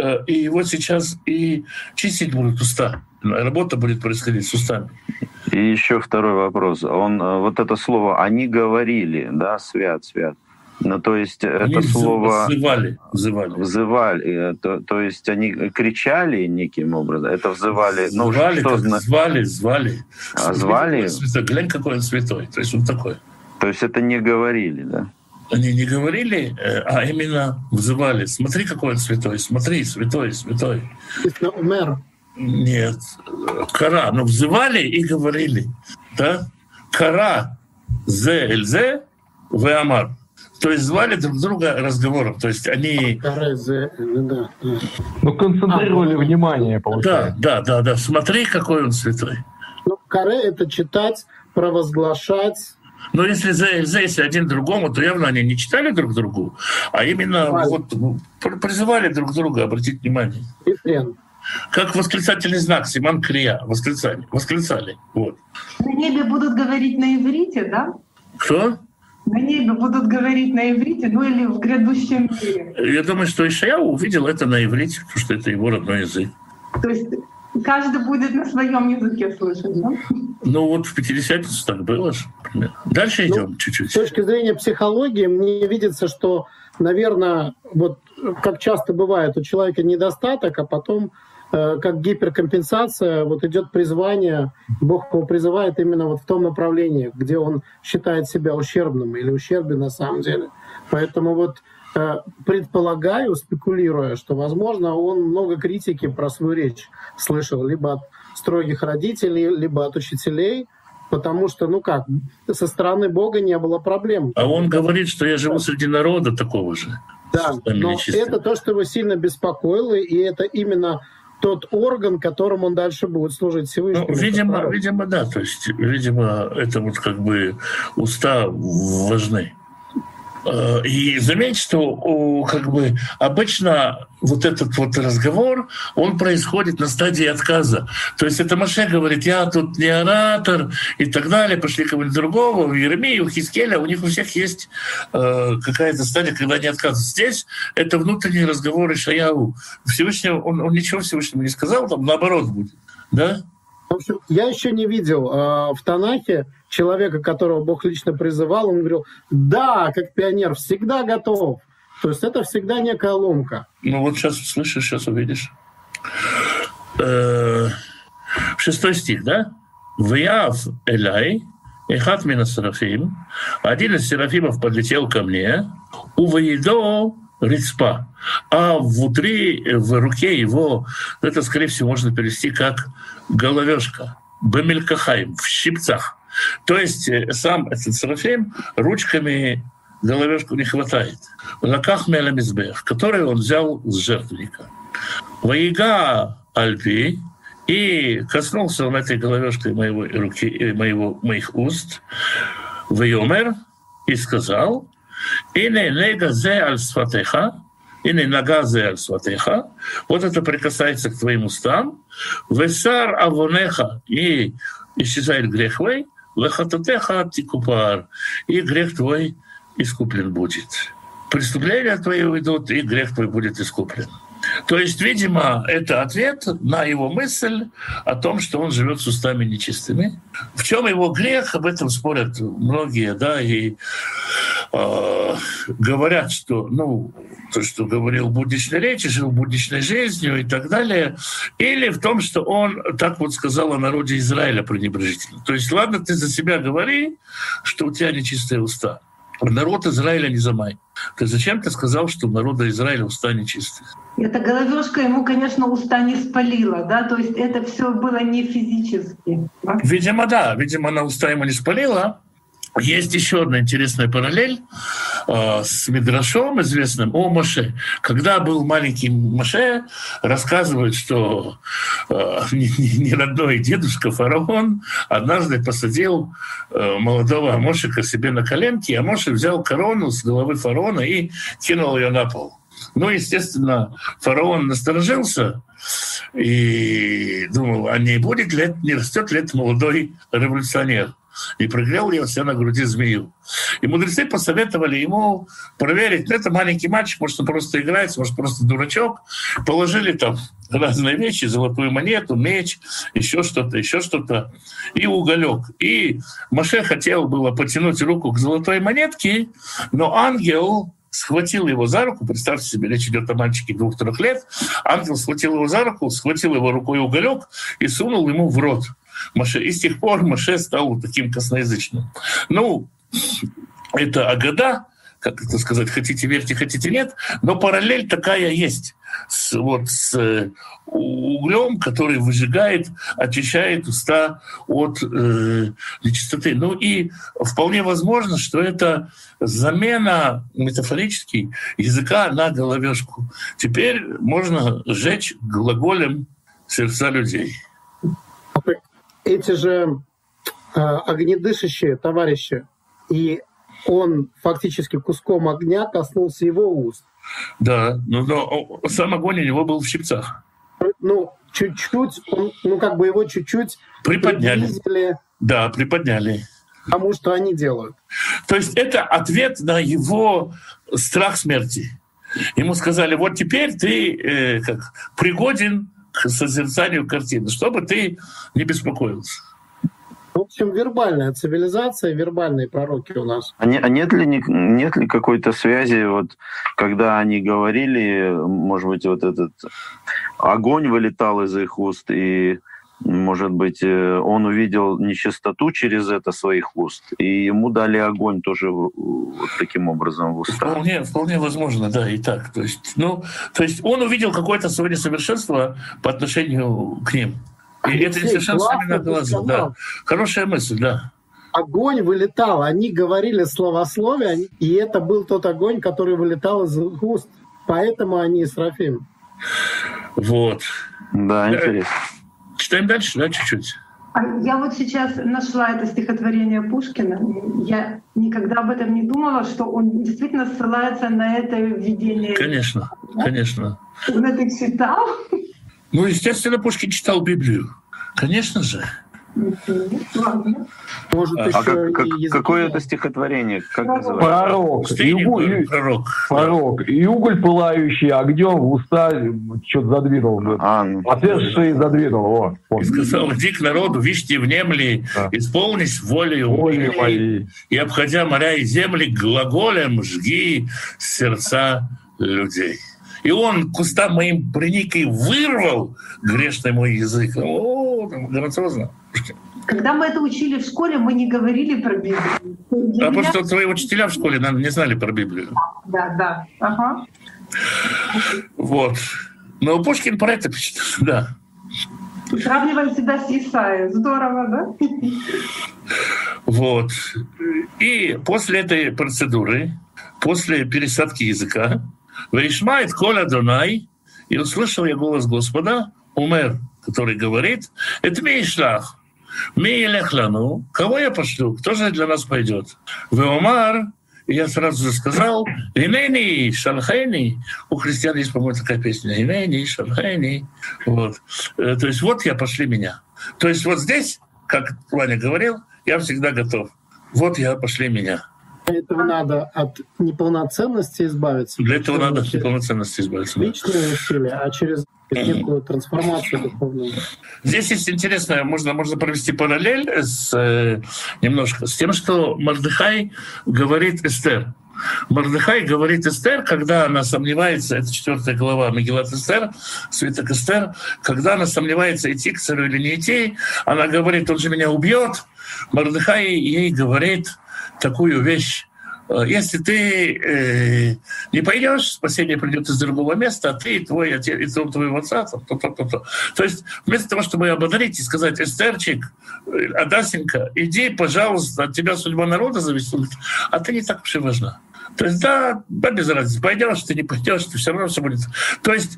и чистить будут уста. Работа будет происходить с устами. И еще второй вопрос. Он вот это слово «они говорили», да, свят. То есть они это слово... Взывали. То есть они кричали неким образом? Это взывали... Звали. А звали? Глянь, какой он святой. То есть он такой. То есть это не говорили, да? Они не говорили, а именно взывали. Смотри, какой он святой. Смотри, святой. Мэр. Нет. Кара. Взывали и говорили. Да? Кара. Зе эльзе ве амар. То есть звали друг друга разговором. То есть они... Ну, концентрировали внимание, получается. Да. Смотри, какой он святой. Ну, каре — это читать, провозглашать. Но если если один другому, то явно они не читали друг другу, а именно призывали друг друга обратить внимание. Как восклицательный знак Симан Крия. Восклицали. Вот. На небе будут говорить на иврите, да? Кто? На небе будут говорить на иврите, ну или в грядущем мире. Я думаю, что Ишаяу увидел это на иврите, потому что это его родной язык. То есть каждый будет на своем языке слышать, да? Ну вот в Пятидесятницу так было же. Дальше идем чуть-чуть. С точки зрения психологии мне видится, что, наверное, вот как часто бывает, у человека недостаток, а потом как гиперкомпенсация, вот идет призвание, Бог его призывает именно вот в том направлении, где он считает себя ущербным или ущербен на самом деле. Поэтому вот предполагаю, спекулируя, что, возможно, он много критики про свою речь слышал либо от строгих родителей, либо от учителей, потому что, со стороны Бога не было проблем. А он говорит, что я живу среди народа такого же. Да, но это то, что его сильно беспокоило, и это именно тот орган, которым он дальше будет служить Всевышнему. Видимо, да. То есть, видимо, это вот как бы уста важны. И заметьте, что как бы обычно вот этот вот разговор, он происходит на стадии отказа. То есть это Моше говорит, я тут не оратор и так далее, пошли кого-нибудь другого, у Иеремии, у Хискеля, у них у всех есть какая-то стадия, когда они отказываются. Здесь это внутренний разговор Ишаяу. Всевышнему, он ничего Всевышнему не сказал, там наоборот будет. Да? В общем, я еще не видел в Танахе человека, которого Бог лично призывал, он говорил, да, как пионер, всегда готов. То есть это всегда некая ломка. Ну вот сейчас слышишь, сейчас увидишь. 6 стих, да? «Вяв элай, эхат мина серафим». Один из серафимов подлетел ко мне, увоедо рицпа. А внутри, в руке его, это, скорее всего, можно перевести как головешка, бемелькахайм, в щипцах. То есть сам этот серафим ручками головешку не хватает. Лаках меламизбех, который он взял с жертвенника. Ваига альпи, и коснулся он этой головешкой моего руки, моих уст. Вайомер, и сказал, «Ине нега зе аль сватеха», «Ине нага зе аль сватеха», вот это прикасается к твоим устам, «Весар авонеха», и исчезает грех твой, «Вехататеха тикупар», и грех твой искуплен будет. Преступления твои уйдут, и грех твой будет искуплен. То есть, видимо, это ответ на его мысль о том, что он живет с устами нечистыми. В чем его грех, об этом спорят многие, да, и говорят, что, то, что говорил в будничной речи, жил будничной жизнью и так далее, или в том, что он так вот сказал о народе Израиля пренебрежительно. То есть, ладно, ты за себя говори, что у тебя нечистые уста. Народ Израиля не замай. Ты зачем ты сказал, что у народа Израиля уста нечистые? Эта головешка ему, конечно, уста не спалила, да, то есть это все было не физически. Да? Видимо, да, видимо, она уста ему не спалила. Есть еще одна интересная параллель с Мидрашом известным о Моше. Когда был маленький Моше, рассказывают, что неродной дедушка фараон однажды посадил молодого Мошека себе на коленки, а Моше взял корону с головы фараона и кинул ее на пол. Естественно, фараон насторожился и думал, а не растет ли это молодой революционер. И пригрел ее себя на груди змею. И мудрецы посоветовали ему проверить, это маленький мальчик, может, он просто играет, может, просто дурачок. Положили там разные вещи, золотую монету, меч, еще что-то, и уголек. И Моше хотел было потянуть руку к золотой монетке, но ангел схватил его за руку, представьте себе, речь идет о мальчике 2-3 лет, ангел схватил его за руку, схватил его рукой уголек и сунул ему в рот. Моше. И с тех пор Моше стал таким косноязычным. Это Агада, как это сказать, хотите верьте, хотите нет, но параллель такая есть с углем, который выжигает, очищает уста от нечистоты. Ну и вполне возможно, что это замена метафорически языка на головешку. Теперь можно сжечь глаголем сердца людей. Эти же огнедышащие товарищи, и он фактически куском огня коснулся его уст. Да, но сам огонь у него был в щипцах. Ну, чуть-чуть, его чуть-чуть приподняли. Приблизили. Да, приподняли. Потому что они делают. То есть это ответ на его страх смерти. Ему сказали, вот теперь ты пригоден к созерцанию картины, чтобы ты не беспокоился. В общем, вербальная цивилизация, вербальные пророки у нас. А нет ли какой-то связи, вот, когда они говорили, может быть, вот этот огонь вылетал из их уст, и, может быть, он увидел нечистоту через это своих уст, и ему дали огонь тоже вот таким образом в уста? Вполне возможно, да, и так. То есть он увидел какое-то свое несовершенство по отношению к ним. И это несовершенство на глаза. Да. Хорошая мысль, да. Огонь вылетал, они говорили словословие, и это был тот огонь, который вылетал из их уст. Поэтому они Исрафим. Вот. Да, интересно. Читаем дальше, да, чуть-чуть. Я вот сейчас нашла это стихотворение Пушкина. Я никогда об этом не думала, что он действительно ссылается на это видение. Конечно, конечно. Он это читал? Ну, естественно, Пушкин читал Библию. Конечно же. Ладно. Может, какое это стихотворение? Как называется? Пророк. И уголь, пылающий огнем, в уста что-то задвинул. Отверстие задвинул. И сказал, иди к народу, вишьте внемли, исполнись волею моей, и, обходя моря и земли, глаголем жги сердца людей. И он к устам моим приник и вырвал грешный мой язык. Грациозно. Когда мы это учили в школе, мы не говорили про Библию. Потому что твои учителя в школе не знали про Библию. Да. Ага. Вот. Но Пушкин про это пишет, да. Сравниваем себя с Исаией. Здорово, да? Вот. И после этой процедуры, после пересадки языка, «Ваишмает кол Адонай», и услышал я голос Господа, умер, который говорит, «Это мейшлах, мейлех лану, кого я пошлю, кто же для нас пойдет?» «Веомар», и я сразу же сказал, «Инейни, шалхейни», у христиан есть, по-моему, такая песня, «Инейни, шалхейни», вот. То есть вот я, пошли меня. То есть вот здесь, как Ваня говорил, я всегда готов. Вот я, пошли меня. Для этого надо от неполноценности избавиться. Для этого надо от неполноценности избавиться. Личные усилия, а через некую трансформацию духовную. Здесь есть интересное, можно провести параллель немножко с тем, что Мордехай говорит Эстер. Мордехай говорит Эстер, когда она сомневается, это 4 глава Мегилат Эстер, свиток Эстер, когда она сомневается, идти к царю или не идти, она говорит, он же меня убьет. Мордехай ей говорит такую вещь: если ты не пойдешь, спасение придет из другого места, а ты, твой отец, и дом твоего отца, То есть вместо того, чтобы ободарить и сказать: Эстерчик, Адасенька, иди, пожалуйста, от тебя судьба народа зависит, а ты не так уж и важна. То есть да, без разницы, пойдешь ты, не пойдешь, ты все равно все будет. То есть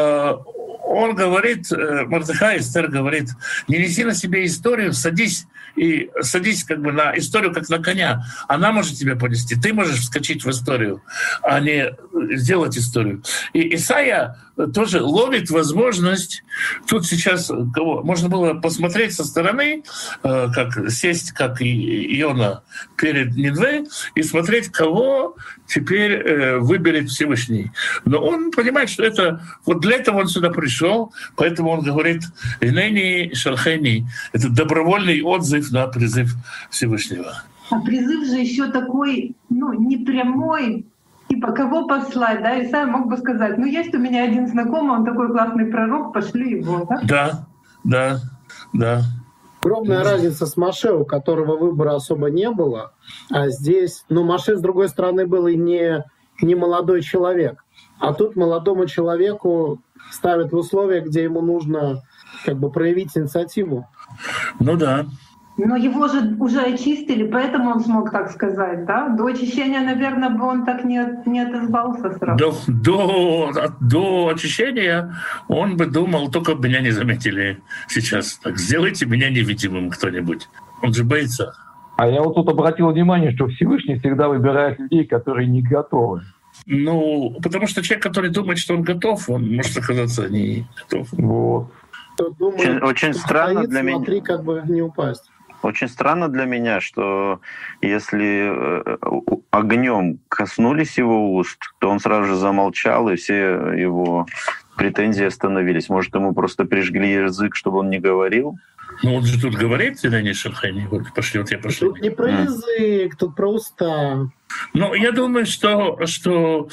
он говорит, Мордехай, Эстер говорит, не неси на себе историю, садись как бы на историю, как на коня. Она может тебя понести, ты можешь вскочить в историю, а не сделать историю. И Исайя тоже ловит возможность, тут сейчас можно было посмотреть со стороны, как сесть, как и Иона перед Нинве, и смотреть, кого теперь выберет Всевышний. Но он понимает, что это вот для этого он сюда пришел, поэтому он говорит: «Инейни шалхейни» — это добровольный отзыв на призыв Всевышнего. А призыв же еще такой, непрямой, типа кого послать, да? Исайя мог бы сказать: есть у меня один знакомый, он такой классный пророк, пошлю его, да? Да. Огромная разница с Моше, у которого выбора особо не было, а здесь, Моше, с другой стороны, был и не молодой человек. А тут молодому человеку ставят в условия, где ему нужно проявить инициативу. Ну да. Но его же уже очистили, поэтому он смог так сказать, да? До очищения, наверное, бы он так не отозвался сразу. До очищения он бы думал, только бы меня не заметили сейчас. Так, сделайте меня невидимым кто-нибудь. Он же боится. А я вот тут обратил внимание, что Всевышний всегда выбирает людей, которые не готовы. Потому что человек, который думает, что он готов, он может оказаться не готов. Вот. Думает, очень странно для меня. Смотри, как бы не упасть. Очень странно для меня, что если огнем коснулись его уст, то он сразу же замолчал, и все его претензии остановились. Может, ему просто прижгли язык, чтобы он не говорил? Он же тут говорит, Лене Шерхайни, пошли. Тут не про язык, тут про уста. Я думаю, что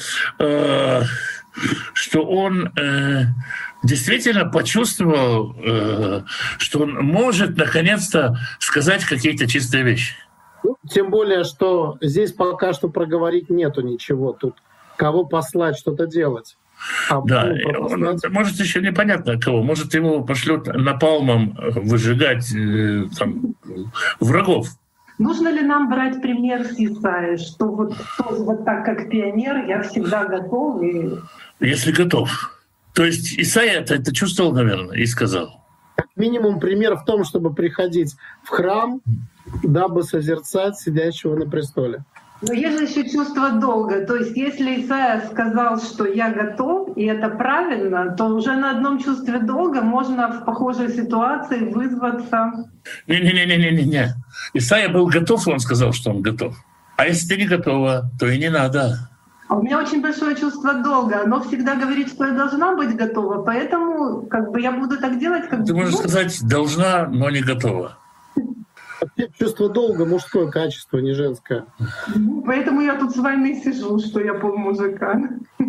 он действительно почувствовал, что он может наконец-то сказать какие-то чистые вещи. Тем более, что здесь пока что проговорить нету ничего. Тут кого послать, что-то делать. Да, может, еще непонятно кого. Может, его пошлют напалмом выжигать врагов. Нужно ли нам брать пример с Исаией, что вот так, как пионер, я всегда готов? Если готов. То есть Исаия это чувствовал, наверное, и сказал. Как минимум пример в том, чтобы приходить в храм, дабы созерцать сидящего на престоле. Но есть же еще чувство долга. То есть если Исаия сказал, что я готов, и это правильно, то уже на одном чувстве долга можно в похожей ситуации вызваться. Не. Исаия был готов, и он сказал, что он готов. А если ты не готова, то и не надо. А у меня очень большое чувство долга. Оно всегда говорит, что я должна быть готова, поэтому я буду так делать, как... Ты можешь сказать «должна, но не готова». Чувство долга — мужское качество, не женское. Поэтому я тут с вами сижу, что я полмужика.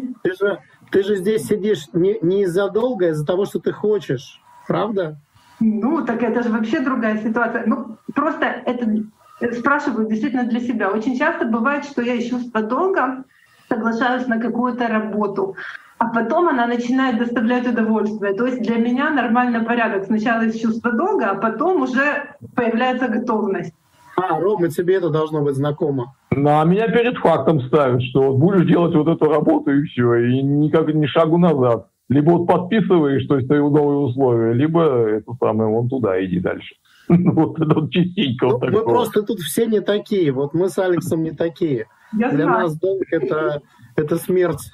Ты же здесь сидишь не из-за долга, а из-за того, что ты хочешь. Правда? Так это же вообще другая ситуация. Просто это спрашиваю действительно для себя. Очень часто бывает, что я из чувства долга соглашаюсь на какую-то работу, а потом она начинает доставлять удовольствие. То есть для меня нормальный порядок. Сначала из чувства долга, а потом уже появляется готовность. Рома, тебе это должно быть знакомо. А меня перед фактом ставят, что будешь делать вот эту работу и все, и никак ни шагу назад. Либо подписываешь, то есть новые условия, либо вон туда иди дальше. Вот это частенько вот такое. Мы просто тут все не такие. Вот мы с Алексом не такие. Для нас долг — это смерть.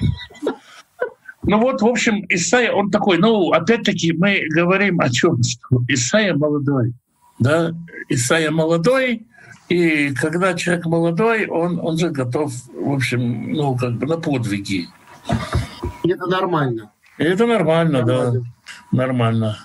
В общем, Исаия, он такой, опять-таки мы говорим о чем? Что Исаия молодой. Да? Исаия молодой, и когда человек молодой, он же готов, в общем, на подвиги. И это нормально. Это нормально, да. Нормально.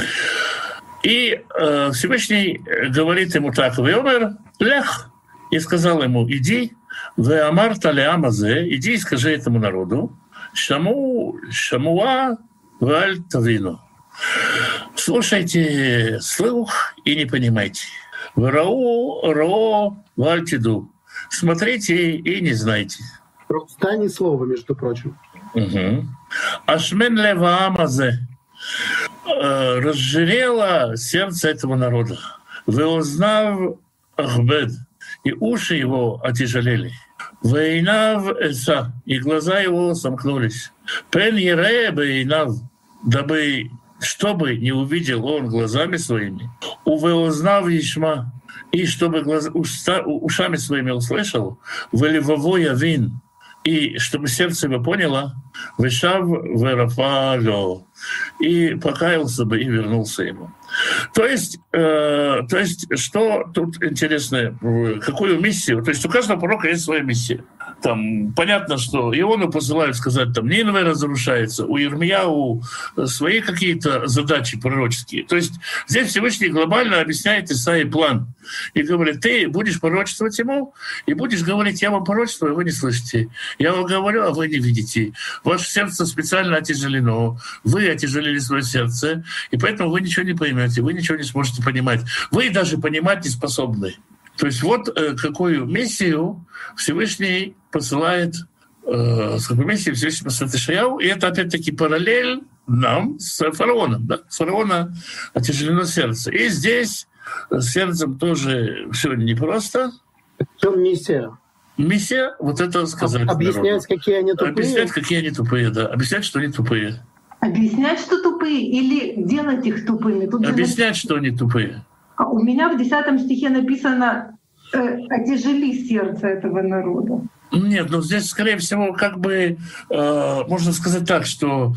И Всевышний говорит ему так: «Веомер лех», и сказал ему: «Иди, веамарта леамазе», иди и скажи этому народу, «Шамуа валь тавину». Слушайте слух и не понимайте. «Рао валь тиду». Смотрите и не знайте. Просто ни слова, между прочим. «Ашмен леваамазе». Разжирело сердце этого народа. «Веознав ахбед», и уши его отяжелели. «Вейнав эса», и глаза его сомкнулись. «Пен ере бейнав», дабы, чтобы не увидел он глазами своими. «Увеознав ишма», и чтобы ушами своими услышал. «Велевово явин», и чтобы сердце его поняло, «Вешав верафало», и покаялся бы и вернулся ему. То есть, что тут интересно, какую миссию? То есть у каждого пророка есть своя миссия. там понятно, что Иону посылают сказать, там Нинве разрушается, у Ирмияу свои какие-то задачи пророческие. То есть здесь Всевышний глобально объясняет Исаии план и говорит: ты будешь пророчествовать ему и будешь говорить: я вам пророчествую, а вы не слышите. Я вам говорю, а вы не видите. Ваше сердце специально отяжелено, вы отяжелили свое сердце, и поэтому вы ничего не поймете, вы ничего не сможете понимать. Вы даже понимать не способны. То есть вот какую миссию Всевышний посылает, с какой миссией Всевышний посылает Ишаяу, и это опять-таки параллель нам с фараоном. Да? С фараона отяжелено сердце. И здесь с сердцем тоже все непросто. В чем миссия? Миссия вот это сказать. Объяснять, какие они тупые? Объяснять, какие они тупые, да. Объяснять, что они тупые. Объяснять, что тупые, или делать их тупыми? Тут объяснять, что они тупые. У меня в 10 стихе написано «отяжели сердце этого народа». Нет, ну здесь, скорее всего, как бы можно сказать так, что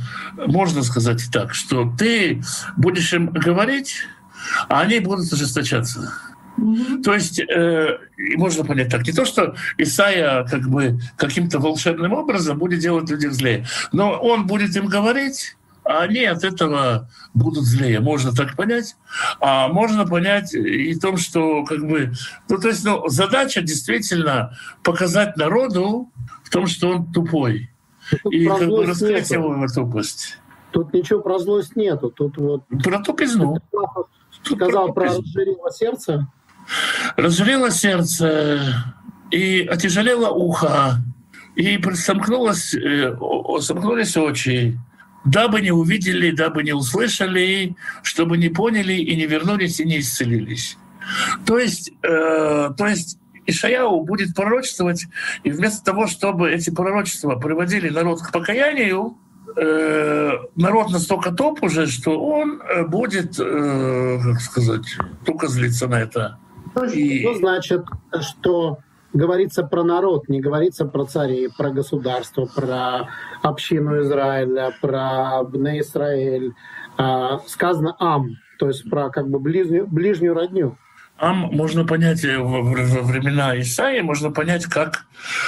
ты будешь им говорить, а они будут ожесточаться. То есть можно понять так, не то, что Исаия как бы каким-то волшебным образом будет делать людей злее, но он будет им говорить, а они от этого будут злее. Можно так понять. А можно понять и том, что как бы... задача действительно показать народу в том, что он тупой. И как бы раскрыть его тупость. Тут ничего про злость нету. Тут вот... Про тупизну. Сказал про разжирело сердце. Разжирело сердце и отяжелело ухо, и сомкнулись очи, дабы не увидели, дабы не услышали, чтобы не поняли и не вернулись и не исцелились. То есть Ишаяу будет пророчествовать, и вместо того, чтобы эти пророчества приводили народ к покаянию, народ настолько топ уже, что он будет, только злиться на это. Что значит, что говорится про народ, не говорится про царей, про государство, про общину Израиля, про Бне Исраэль. Сказано «ам», то есть про как бы ближнюю родню. «Ам» можно понять во времена Исаии, можно понять как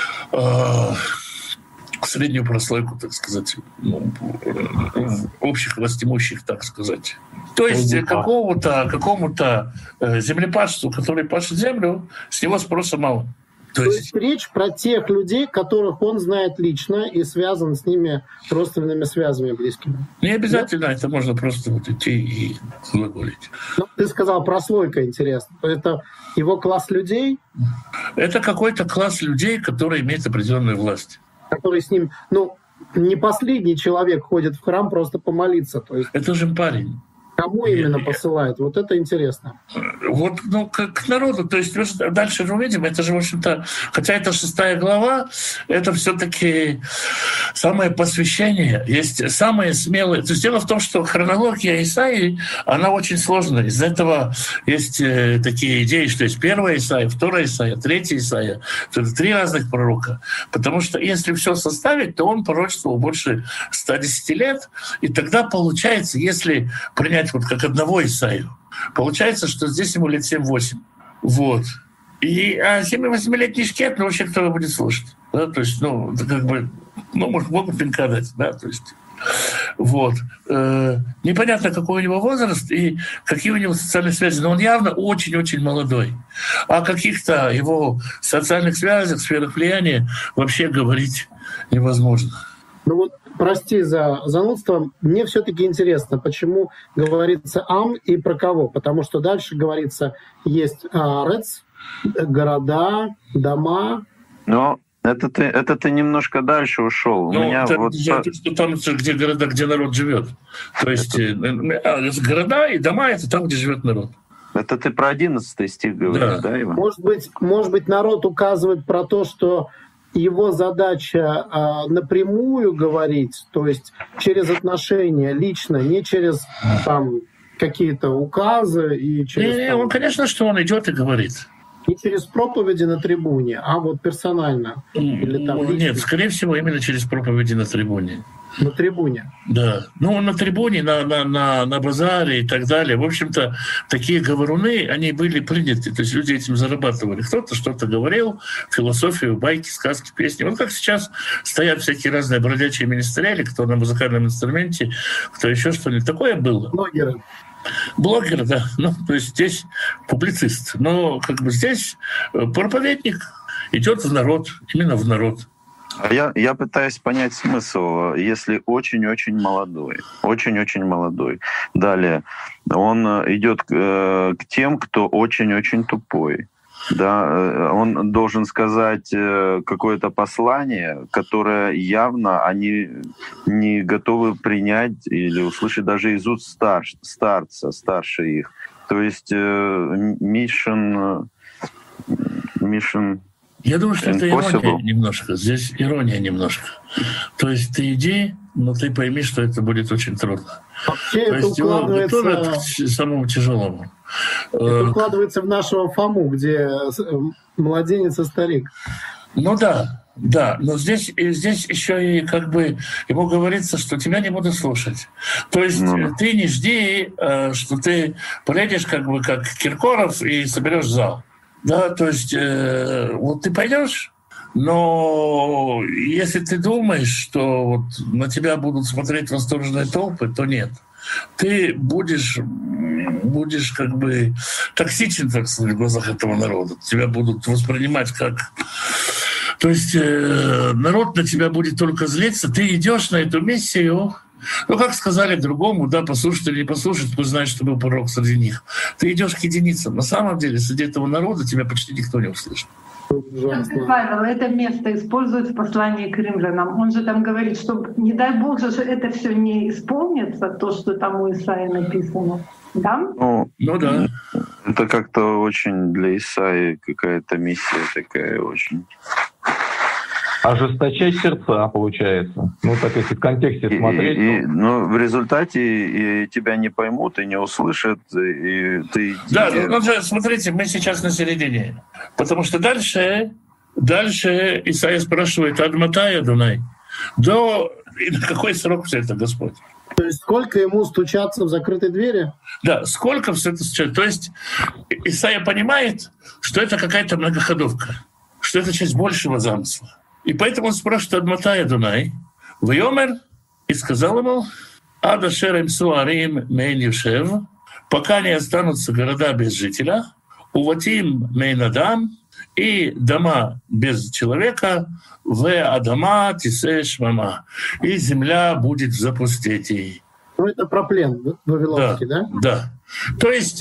среднюю прослойку, так сказать, общих властимущих, так сказать. То есть какому-то землепашцу, который пашет землю, с него спроса мало. То есть речь про тех людей, которых он знает лично и связан с ними родственными связями близкими. Не обязательно, это можно просто идти и глаголить. Ты сказал прослойка, интересно. Это его класс людей? Это какой-то класс людей, который имеет определенную власть. Который с ним, не последний человек ходит в храм просто помолиться. То есть это же парень. Кому именно посылает? Вот это интересно. Вот, к народу. То есть дальше же увидим, это же, в общем-то, хотя это 6 глава, это все-таки самое посвящение. Есть самые смелые. То есть дело в том, что хронология Исаии, она очень сложная. Из-за этого есть такие идеи, что есть 1 Исаия, 2 Исаия, 3 Исаия. Это 3 разных пророка. Потому что если все составить, то он пророчествовал больше 110 лет. И тогда получается, если принять вот как одного Исаию, получается, что здесь ему лет 7-8. Вот. И 7-8-летний шкет, вообще кто его будет слушать? Да? То есть, это как бы, могут пинка дать, да, то есть. Вот. Непонятно, какой у него возраст и какие у него социальные связи, но он явно очень-очень молодой. О каких-то его социальных связях, сферах влияния вообще говорить невозможно. Прости за занудство, мне все-таки интересно, почему говорится «ам» и про кого? Потому что дальше говорится, есть «арец», города, дома. Но это ты немножко дальше ушел. Там, где города, где народ живет. То есть города и дома — это там, где живет народ. Это ты про 11 стих говоришь, да, Иван? Может быть, народ указывает про то, что его задача напрямую говорить, то есть через отношения лично, не через какие-то указы и через. Он, конечно, что он идет и говорит. Не через проповеди на трибуне, а вот персонально. Или там Нет, скорее всего, именно через проповеди на трибуне. На трибуне. Да. Ну, на трибуне, на базаре и так далее. В общем-то, такие говоруны, они были приняты. То есть люди этим зарабатывали. Кто-то что-то говорил, философию, байки, сказки, песни. Вот как сейчас стоят всякие разные бродячие министериали, кто на музыкальном инструменте, кто еще что-нибудь. Такое было. Блогеры. Блогер, да. Ну, то есть здесь публицист. Но как бы здесь проповедник идет в народ, именно в народ. Я пытаюсь понять смысл, если очень-очень молодой. Очень-очень молодой. Далее, он идет к тем, кто очень-очень тупой. Да, он должен сказать какое-то послание, которое явно они не готовы принять или услышать даже из уст старца, старше их. То есть mission. Я думаю, что это Impossible. ирония немножко. Здесь ирония немножко. То есть ты иди, но ты пойми, что это будет очень трудно. Вообще То это есть его укладывается, готовят к самому тяжелому. это укладывается в нашего Фому, где младенец и старик. Ну да, да, но здесь еще и как бы ему говорится, что тебя не будут слушать. То есть ты не жди, что ты приедешь как бы как Киркоров и соберешь зал. Да, то есть вот ты пойдешь, но если ты думаешь, что вот на тебя будут смотреть восторженные толпы, то нет. Ты будешь как бы токсичен, так сказать, в глазах этого народа. Тебя будут воспринимать как... То есть народ на тебя будет только злиться. Ты идешь на эту миссию, ну, как сказали другому, да, послушать или не послушать, пусть знает, что был пророк среди них. Ты идешь к единицам. На самом деле, среди этого народа тебя почти никто не услышит. Павел, это место использует в послании к римлянам. Он же там говорит, что не дай Бог же, что это все не исполнится, то, что там у Исаии написано. Да? Ну да. Это как-то очень для Исаии какая-то миссия такая очень... Ожесточать сердца, получается. Ну, так если в контексте смотреть. Но в результате и тебя не поймут, и не услышат, и ты... Да, ну, смотрите, мы сейчас на середине. Потому что дальше Исаия спрашивает, «Адматай, Адонай?» И на какой срок все это, Господь? То есть сколько ему стучаться в закрытой двери? Да, сколько все это стучаться. То есть Исаия понимает, что это какая-то многоходовка, что это часть большего замысла. И поэтому он спрашивает «Адматай, Адонай?» «Вайомер» и сказал ему «Ада шерем суарим мейн юшев», пока не останутся города без жителя, «Уватим мейн адам» и дома без человека, «Ве адама тисе шмама» и земля будет в запустетии. Ну, это про плен вавилонский, да? Да. То есть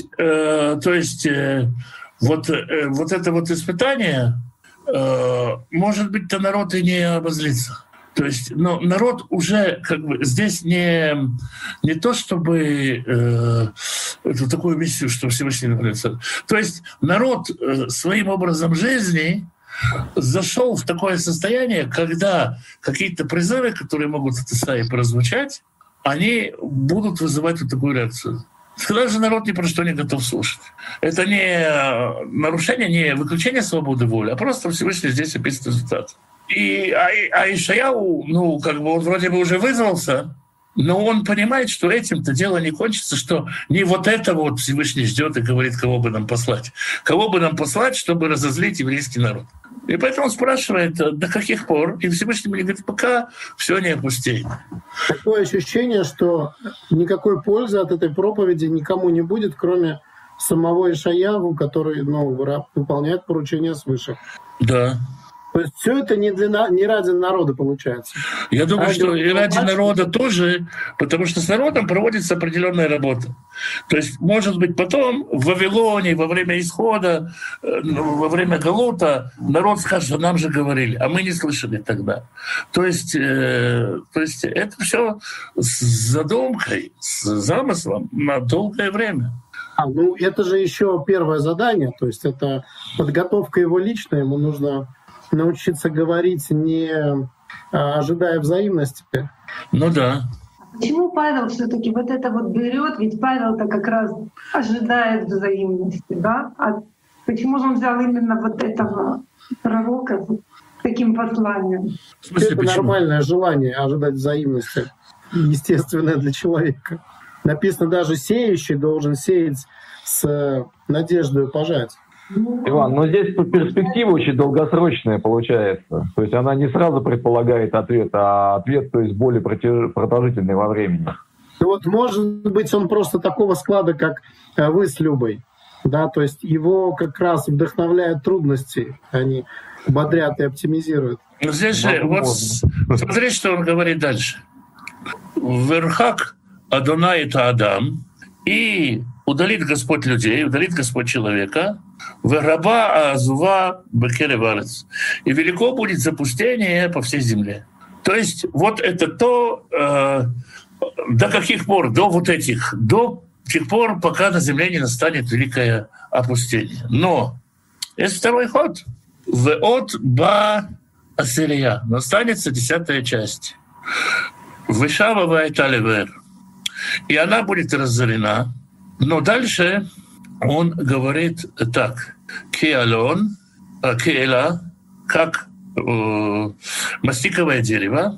вот это вот испытание, может быть, народ и не обозлится. То есть, но народ уже как бы здесь не то, чтобы эту такую миссию, что Всевышний нравится. То есть народ своим образом жизни зашел в такое состояние, когда какие-то призывы, которые могут от Исаии прозвучать, они будут вызывать вот такую реакцию. Когда же народ ни про что не готов слушать. Это не нарушение, не выключение свободы воли, а просто Всевышний здесь описывает результат. А Ишаяу, ну, как бы он вроде бы уже вызвался, но он понимает, что этим-то дело не кончится, что не вот это вот Всевышний ждет и говорит, кого бы нам послать. Кого бы нам послать, чтобы разозлить еврейский народ. И поэтому он спрашивает, до каких пор? И Всевышний мне говорит, пока все не опустеет. Такое ощущение, что никакой пользы от этой проповеди никому не будет, кроме самого Ишаяву, который выполняет поручения свыше. Да. То есть все это не ради народа получается. Я думаю, что и ради народа тоже, потому что с народом проводится определенная работа. То есть, может быть, потом в Вавилоне, во время исхода, во время Галута народ скажет, что нам же говорили, а мы не слышали тогда. То есть это все с задумкой, с замыслом на долгое время. Ну это же еще первое задание, то есть это подготовка его личная, ему нужно научиться говорить, не ожидая взаимности. Ну да. Почему Павел все-таки вот это вот берет? Ведь Павел-то как раз ожидает взаимности, да, Почему же он взял именно вот этого пророка с таким посланием? В смысле, Это почему? нормальное желание ожидать взаимности, естественное для человека. Написано, даже сеющий должен сеять с надеждой пожать. Иван, но здесь перспектива очень долгосрочная получается. То есть она не сразу предполагает ответ, а ответ, то есть более продолжительный во времени. Ну вот, может быть, он просто такого склада, как вы с Любой. Да, то есть его как раз вдохновляют трудности, они бодрят и оптимизируют. Но здесь же, вот смотри, что он говорит дальше. «Верхак Адонай — это Адам, и удалит Господь людей, удалит Господь человека, «Вераба Азува Бекерев Арец», и велико будет запустение по всей земле. То есть вот это то, до каких пор, до тех пор, пока на земле не настанет великое опустение. Но есть второй ход. «Веот ба Асирия», настанется 10-я часть. «Вешава ваэталевер», и она будет разорена. Но дальше он говорит так: «Кеэла», как мастиковое дерево,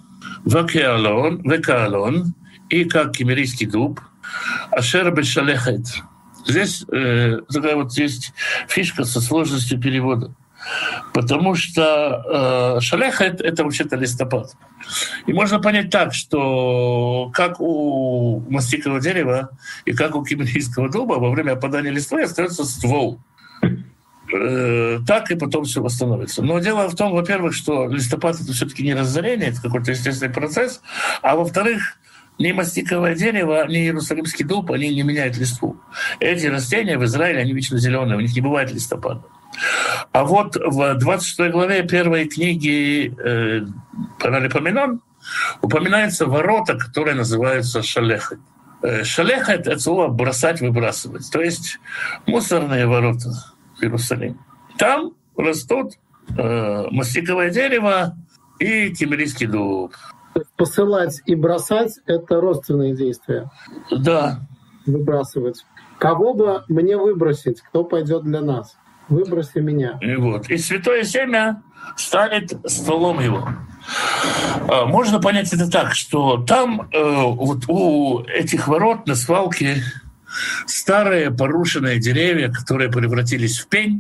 «векеалон», и как киммерийский дуб, «ашер бешалехет». Здесь такая вот есть фишка со сложностью перевода. Потому что шалехет — это вообще-то листопад. И можно понять так, что как у мастикового дерева и как у киммерийского дуба во время опадания листвы остается ствол. Так и потом все восстановится. Но дело в том, во-первых, что листопад — это все-таки не разорение, это какой-то естественный процесс, а во-вторых, ни мастиковое дерево, ни иерусалимский дуб, они не меняют листву. Эти растения в Израиле, они вечно зеленые, у них не бывает листопада. А вот в 26 главе первой книги Паралипоменон упоминаются ворота, которые называются шалехет. Шалехет — это слово «бросать», «выбрасывать», то есть мусорные ворота в Иерусалим. Там растут мастиковое дерево и киммерийский дуб. Посылать и бросать — это родственные действия. Да. Выбрасывать. Кого бы мне выбросить? Кто пойдет для нас? Выброси меня. И вот. И святое семя станет стволом его. Можно понять это так, что там вот у этих ворот на свалке старые порушенные деревья, которые превратились в пень,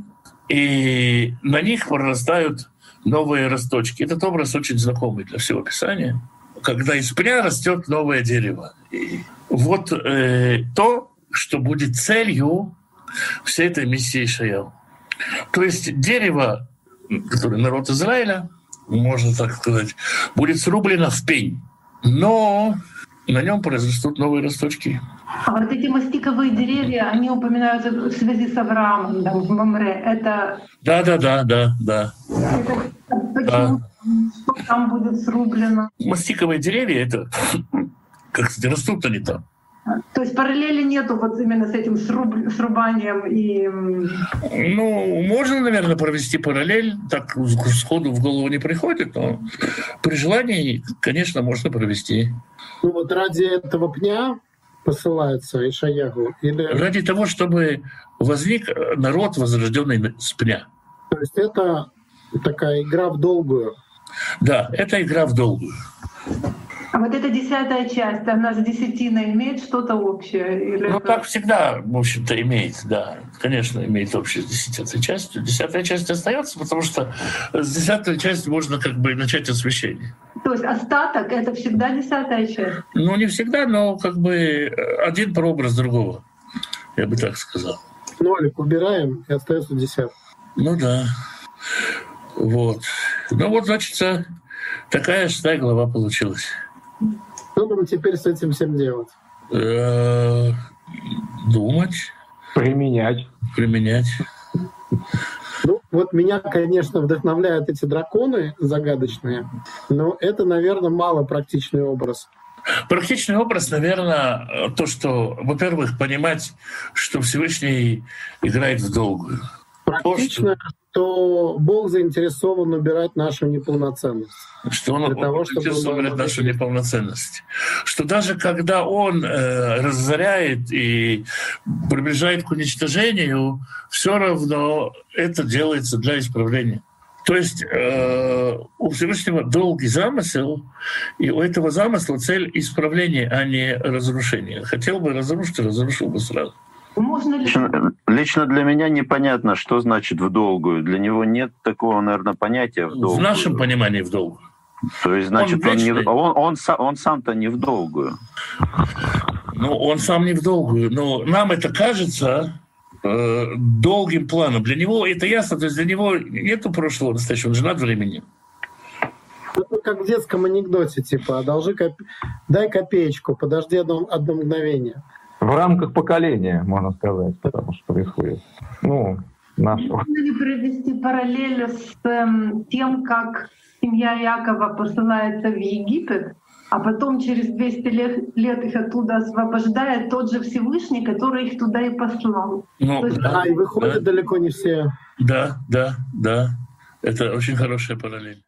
и на них прорастают новые росточки. Этот образ очень знакомый для всего Писания, когда из пня растет новое дерево. И вот то, что будет целью всей этой миссии Ишаяу. То есть дерево, которое народ Израиля, можно так сказать, будет срублено в пень, но на нем произрастут новые росточки. А вот эти мастиковые деревья, они упоминаются в связи с Авраамом, да, в Мамре. Это... Да. Это почему там будет срублено? Мастиковые деревья — это, как сказать, растут они там. То есть параллели нету вот именно с этим срубанием и... Ну, можно, наверное, провести параллель, так сходу в голову не приходит, но при желании, конечно, можно провести. Ну вот ради этого пня посылается Ишаяху? Или... Ради того, чтобы возник народ, возрожденный с пня. То есть это такая игра в долгую? Да, это игра в долгую. А вот эта 10-я часть, она с десятиной имеет что-то общее? Или Ну, это... как всегда, в общем-то, имеет, да. Конечно, имеет общее с 10-й частью. 10-я часть остается, потому что с 10-й частью можно как бы начать освящение. То есть остаток — это всегда 10-я часть? Ну, не всегда, но как бы один прообраз другого, я бы так сказал. Нолик убираем, и остается 10. Ну да. Вот. Ну вот, значит, такая 6 глава получилась. Что нам теперь с этим всем делать? Думать. Применять. Ну, вот меня, конечно, вдохновляют эти драконы загадочные, но это, наверное, мало практичный образ. Практичный образ, наверное, то, что, во-первых, понимать, что Всевышний играет в долгую. Практично, что Бог заинтересован убирать нашу неполноценность. Что он заинтересован убирать нашу неполноценность. Что даже когда он разоряет и приближает к уничтожению, все равно это делается для исправления. То есть у Всевышнего долгий замысел, и у этого замысла цель исправления, а не разрушения. Хотел бы разрушить, разрушил бы сразу. Можно ли... Лично для меня непонятно, что значит в долгую. Для него нет такого, наверное, понятия в долгую. В нашем понимании в долгую. То есть, значит, он сам-то не в долгую. Ну, он сам не в долгую. Но нам это кажется долгим планом. Для него это ясно. То есть для него нету прошлого настоящего, он же над временем. Это как в детском анекдоте, типа, дай копеечку, подожди одно мгновение. В рамках поколения, можно сказать, потому что происходит. Нашего. Можно ли провести параллель с тем, как семья Якова посылается в Египет, а потом через 200 лет их оттуда освобождает тот же Всевышний, который их туда и послал? И выходят далеко не все. Да. Это очень хорошая параллель.